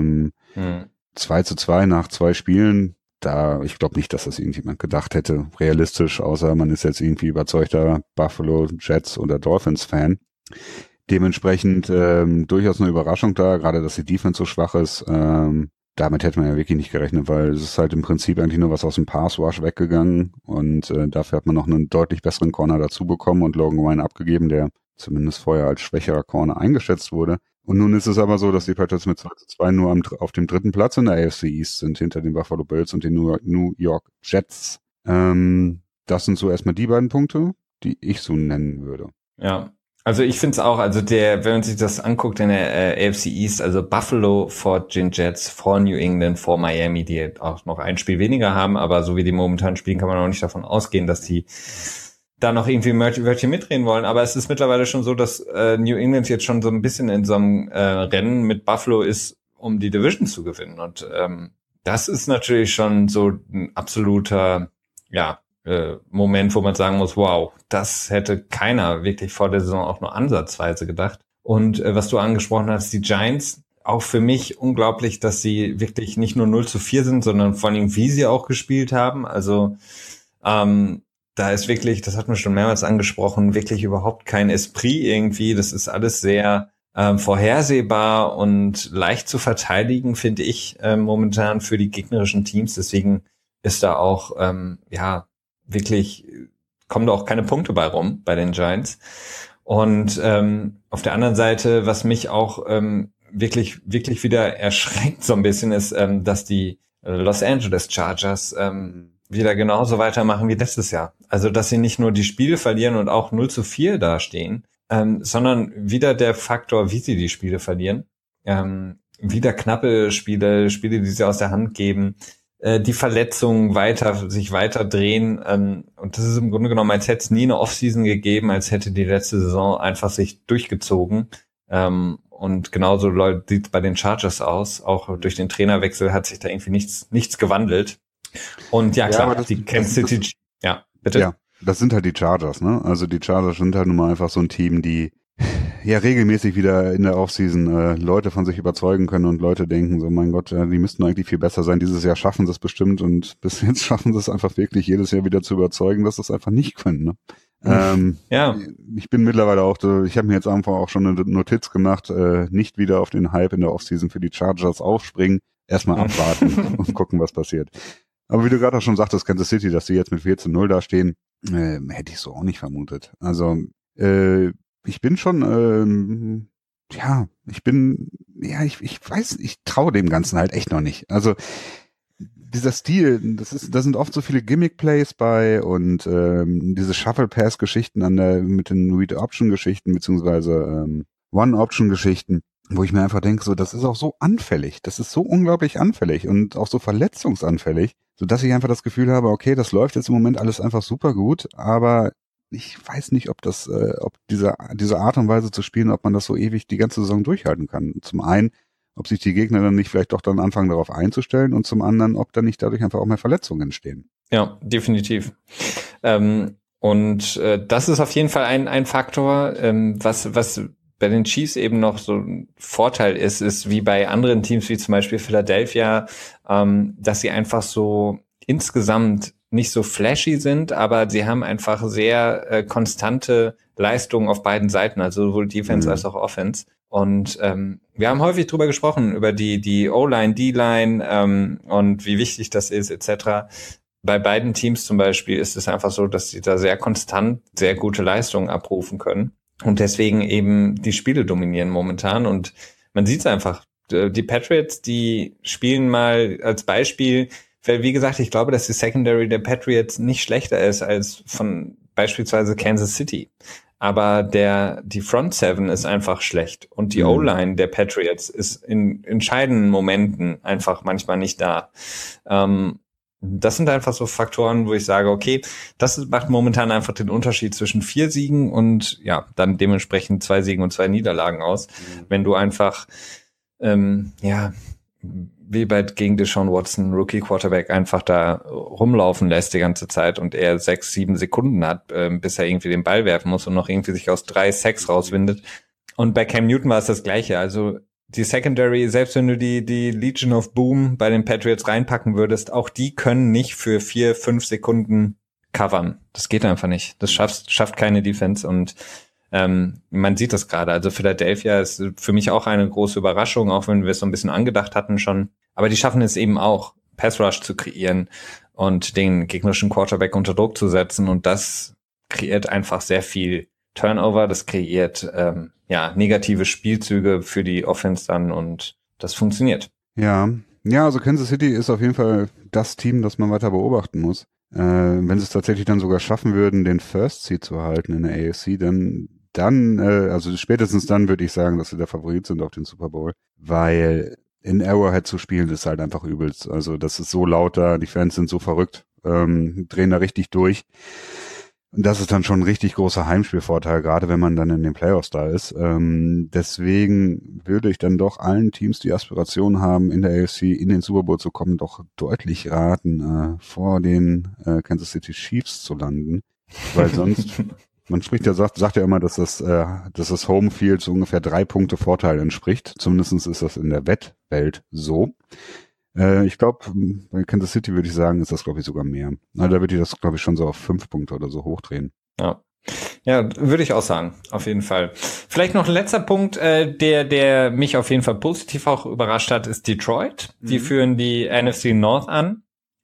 2-2 nach 2 Spielen. Ich glaube nicht, dass das irgendjemand gedacht hätte, realistisch, außer man ist jetzt irgendwie überzeugter Buffalo, Jets oder Dolphins-Fan. Dementsprechend durchaus eine Überraschung da, gerade dass die Defense so schwach ist. Damit hätte man ja wirklich nicht gerechnet, weil es ist halt im Prinzip eigentlich nur was aus dem Pass-Rush weggegangen und dafür hat man noch einen deutlich besseren Corner dazu bekommen und Logan Wine abgegeben, der zumindest vorher als schwächerer Corner eingeschätzt wurde. Und nun ist es aber so, dass die Patriots mit 2-2 nur auf dem 3. Platz in der AFC East sind, hinter den Buffalo Bills und den New York Jets. Das sind so erstmal die beiden Punkte, die ich so nennen würde. Ja, also ich finde es auch, also wenn man sich das anguckt in der AFC East, also Buffalo vor den Jets, vor New England, vor Miami, die auch noch ein Spiel weniger haben, aber so wie die momentan spielen, kann man auch nicht davon ausgehen, dass die da noch irgendwie Wörtchen mitreden wollen. Aber es ist mittlerweile schon so, dass New England jetzt schon so ein bisschen in so einem Rennen mit Buffalo ist, um die Division zu gewinnen. Und das ist natürlich schon so ein absoluter, Moment, wo man sagen muss, wow, das hätte keiner wirklich vor der Saison auch nur ansatzweise gedacht. Und was du angesprochen hast, die Giants, auch für mich unglaublich, dass sie wirklich nicht nur 0-4 sind, sondern vor allem, wie sie auch gespielt haben. Also da ist wirklich, das hat man schon mehrmals angesprochen, wirklich überhaupt kein Esprit irgendwie. Das ist alles sehr vorhersehbar und leicht zu verteidigen, finde ich, momentan für die gegnerischen Teams. Deswegen ist da auch, wirklich kommen da auch keine Punkte bei rum bei den Giants. Und auf der anderen Seite, was mich auch wirklich wieder erschreckt so ein bisschen, ist, dass die Los Angeles Chargers wieder genauso weitermachen wie letztes Jahr. Also, dass sie nicht nur die Spiele verlieren und auch 0-4 dastehen, sondern wieder der Faktor, wie sie die Spiele verlieren. Wieder knappe Spiele, die sie aus der Hand geben, die Verletzungen sich weiter drehen. Und das ist im Grunde genommen, als hätte es nie eine Offseason gegeben, als hätte die letzte Saison einfach sich durchgezogen. Und genauso sieht es bei den Chargers aus. Auch durch den Trainerwechsel hat sich da irgendwie nichts gewandelt. Und ja, klar, die Kansas City, bitte. Ja, das sind halt die Chargers, ne? Also die Chargers sind halt nun mal einfach so ein Team, die ja regelmäßig wieder in der Offseason Leute von sich überzeugen können und Leute denken so, mein Gott, die müssten eigentlich viel besser sein. Dieses Jahr schaffen sie es bestimmt und bis jetzt schaffen sie es einfach wirklich jedes Jahr wieder zu überzeugen, dass sie es einfach nicht können, ne? Ich bin mittlerweile auch, ich habe mir jetzt einfach auch schon eine Notiz gemacht, nicht wieder auf den Hype in der Offseason für die Chargers aufspringen, erstmal abwarten und gucken, was passiert. Aber wie du gerade auch schon sagtest, Kansas City, dass die jetzt mit 14-0 da stehen, hätte ich so auch nicht vermutet. Also ich bin schon, ich weiß, ich traue dem Ganzen halt echt noch nicht. Also dieser Stil, da sind oft so viele Gimmick-Plays bei und diese Shuffle-Pass-Geschichten mit den Read-Option-Geschichten beziehungsweise One-Option-Geschichten, wo ich mir einfach denke, so, das ist auch so anfällig, das ist so unglaublich anfällig und auch so verletzungsanfällig, sodass ich einfach das Gefühl habe, okay, das läuft jetzt im Moment alles einfach super gut, aber ich weiß nicht, ob diese Art und Weise zu spielen, ob man das so ewig die ganze Saison durchhalten kann. Zum einen, ob sich die Gegner dann nicht vielleicht doch dann anfangen, darauf einzustellen und zum anderen, ob dann nicht dadurch einfach auch mehr Verletzungen entstehen. Ja, definitiv. Und das ist auf jeden Fall ein Faktor, was bei den Chiefs eben noch so ein Vorteil ist wie bei anderen Teams, wie zum Beispiel Philadelphia, dass sie einfach so insgesamt nicht so flashy sind, aber sie haben einfach sehr konstante Leistungen auf beiden Seiten, also sowohl Defense als auch Offense. Und wir haben häufig drüber gesprochen, über die O-Line, D-Line und wie wichtig das ist, etc. Bei beiden Teams zum Beispiel ist es einfach so, dass sie da sehr konstant sehr gute Leistungen abrufen können und deswegen eben die Spiele dominieren momentan. Und man sieht es einfach, die Patriots, die spielen mal als Beispiel, weil, wie gesagt, ich glaube, dass die Secondary der Patriots nicht schlechter ist als von beispielsweise Kansas City. Aber die Front Seven ist einfach schlecht. Und die O-Line der Patriots ist in entscheidenden Momenten einfach manchmal nicht da. Das sind einfach so Faktoren, wo ich sage, okay, das macht momentan einfach den Unterschied zwischen 4 Siegen und ja, dann dementsprechend 2 Siegen und 2 Niederlagen aus. Wenn du einfach, wie gegen Deshaun Watson, Rookie Quarterback, einfach da rumlaufen lässt die ganze Zeit und er 6-7 Sekunden hat, bis er irgendwie den Ball werfen muss und noch irgendwie sich aus 3 Sacks rauswindet. Und bei Cam Newton war es das Gleiche. Also die Secondary, selbst wenn du die Legion of Boom bei den Patriots reinpacken würdest, auch die können nicht für 4-5 Sekunden covern. Das geht einfach nicht. Das schafft keine Defense und Man sieht das gerade. Also Philadelphia ist für mich auch eine große Überraschung, auch wenn wir es so ein bisschen angedacht hatten schon. Aber die schaffen es eben auch, Pass Rush zu kreieren und den gegnerischen Quarterback unter Druck zu setzen. Und das kreiert einfach sehr viel Turnover. Das kreiert negative Spielzüge für die Offense dann und das funktioniert. Ja, also Kansas City ist auf jeden Fall das Team, das man weiter beobachten muss. Wenn sie es tatsächlich dann sogar schaffen würden, den First Seed zu halten in der AFC, dann, also spätestens dann würde ich sagen, dass sie der Favorit sind auf den Super Bowl, weil in Arrowhead zu spielen ist halt einfach übelst. Also das ist so laut da, die Fans sind so verrückt, drehen da richtig durch. Und das ist dann schon ein richtig großer Heimspielvorteil, gerade wenn man dann in den Playoffs da ist. Deswegen würde ich dann doch allen Teams, die Aspirationen haben, in der AFC in den Super Bowl zu kommen, doch deutlich raten, vor den Kansas City Chiefs zu landen. Weil sonst, man sagt ja immer, dass das Homefield so ungefähr 3 Punkte Vorteil entspricht. Zumindest ist das in der Wettwelt so. Ich glaube, bei Kansas City würde ich sagen, ist das, glaube ich, sogar mehr. Na, da würde ich das, glaube ich, schon so auf 5 Punkte oder so hochdrehen. Ja, würde ich auch sagen, auf jeden Fall. Vielleicht noch ein letzter Punkt, der mich auf jeden Fall positiv auch überrascht hat, ist Detroit. Die führen die NFC North an.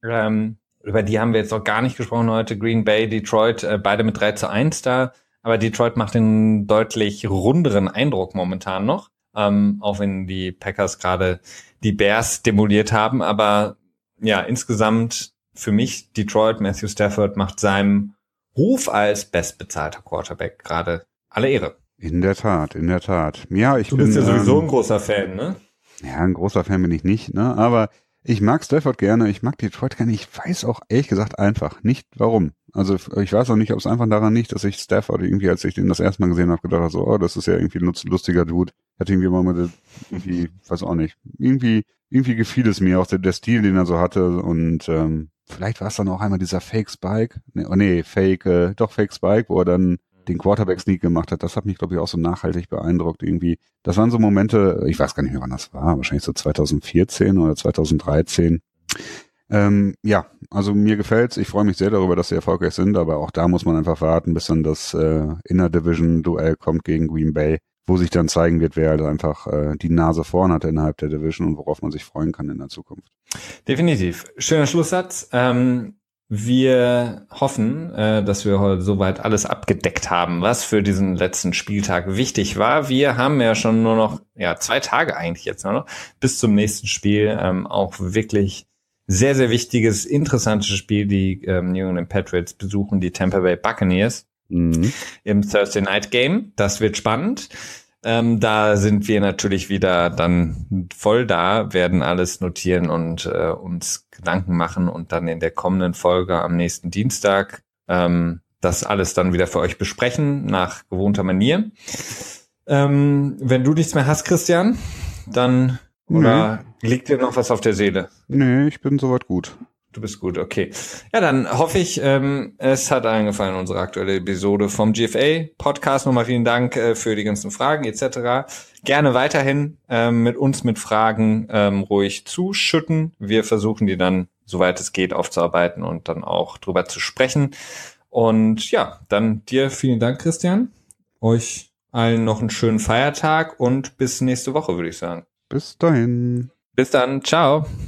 Über die haben wir jetzt noch gar nicht gesprochen heute. Green Bay, Detroit, beide mit 3-1 da. Aber Detroit macht einen deutlich runderen Eindruck momentan noch. Auch wenn die Packers gerade die Bears demoliert haben. Aber ja, insgesamt für mich Detroit, Matthew Stafford macht seinem Ruf als bestbezahlter Quarterback gerade alle Ehre. In der Tat. Ja, du bist ja sowieso ein großer Fan, ne? Ja, ein großer Fan bin ich nicht, ne? Aber ich mag Stafford gerne, ich mag Detroit gerne. Ich weiß auch ehrlich gesagt einfach nicht, warum. Also ich weiß auch nicht, ob es einfach daran liegt, dass ich Stafford irgendwie, als ich den das erste Mal gesehen habe, gedacht habe, so, das ist ja irgendwie ein lustiger Dude. Hat irgendwie mal irgendwie, weiß auch nicht. Irgendwie gefiel es mir auch der Stil, den er so hatte und vielleicht war es dann auch einmal dieser Fake Spike, Fake Spike, wo er dann den Quarterback-Sneak gemacht hat. Das hat mich, glaube ich, auch so nachhaltig beeindruckt irgendwie. Das waren so Momente, ich weiß gar nicht mehr, wann das war, wahrscheinlich so 2014 oder 2013. Also mir gefällt's. Ich freue mich sehr darüber, dass sie erfolgreich sind, aber auch da muss man einfach warten, bis dann das Inner-Division-Duell kommt gegen Green Bay, wo sich dann zeigen wird, wer halt einfach die Nase vorn hat innerhalb der Division und worauf man sich freuen kann in der Zukunft. Definitiv. Schöner Schlusssatz. Wir hoffen, dass wir heute soweit alles abgedeckt haben, was für diesen letzten Spieltag wichtig war. Wir haben ja schon nur noch 2 Tage eigentlich jetzt nur noch bis zum nächsten Spiel. Auch wirklich sehr, sehr wichtiges, interessantes Spiel. Die New England Patriots besuchen die Tampa Bay Buccaneers im Thursday Night Game. Das wird spannend. Da sind wir natürlich wieder dann voll da, werden alles notieren und uns Gedanken machen und dann in der kommenden Folge am nächsten Dienstag das alles dann wieder für euch besprechen, nach gewohnter Manier. Wenn du nichts mehr hast, Christian, dann oder liegt dir noch was auf der Seele? Nee, ich bin soweit gut. Du bist gut, okay. Ja, dann hoffe ich, es hat allen gefallen, unsere aktuelle Episode vom GFA-Podcast. Nochmal vielen Dank für die ganzen Fragen etc. Gerne weiterhin mit Fragen ruhig zuschütten. Wir versuchen die dann, soweit es geht, aufzuarbeiten und dann auch drüber zu sprechen. Und ja, dann dir vielen Dank, Christian. Euch allen noch einen schönen Feiertag und bis nächste Woche, würde ich sagen. Bis dahin. Bis dann. Ciao.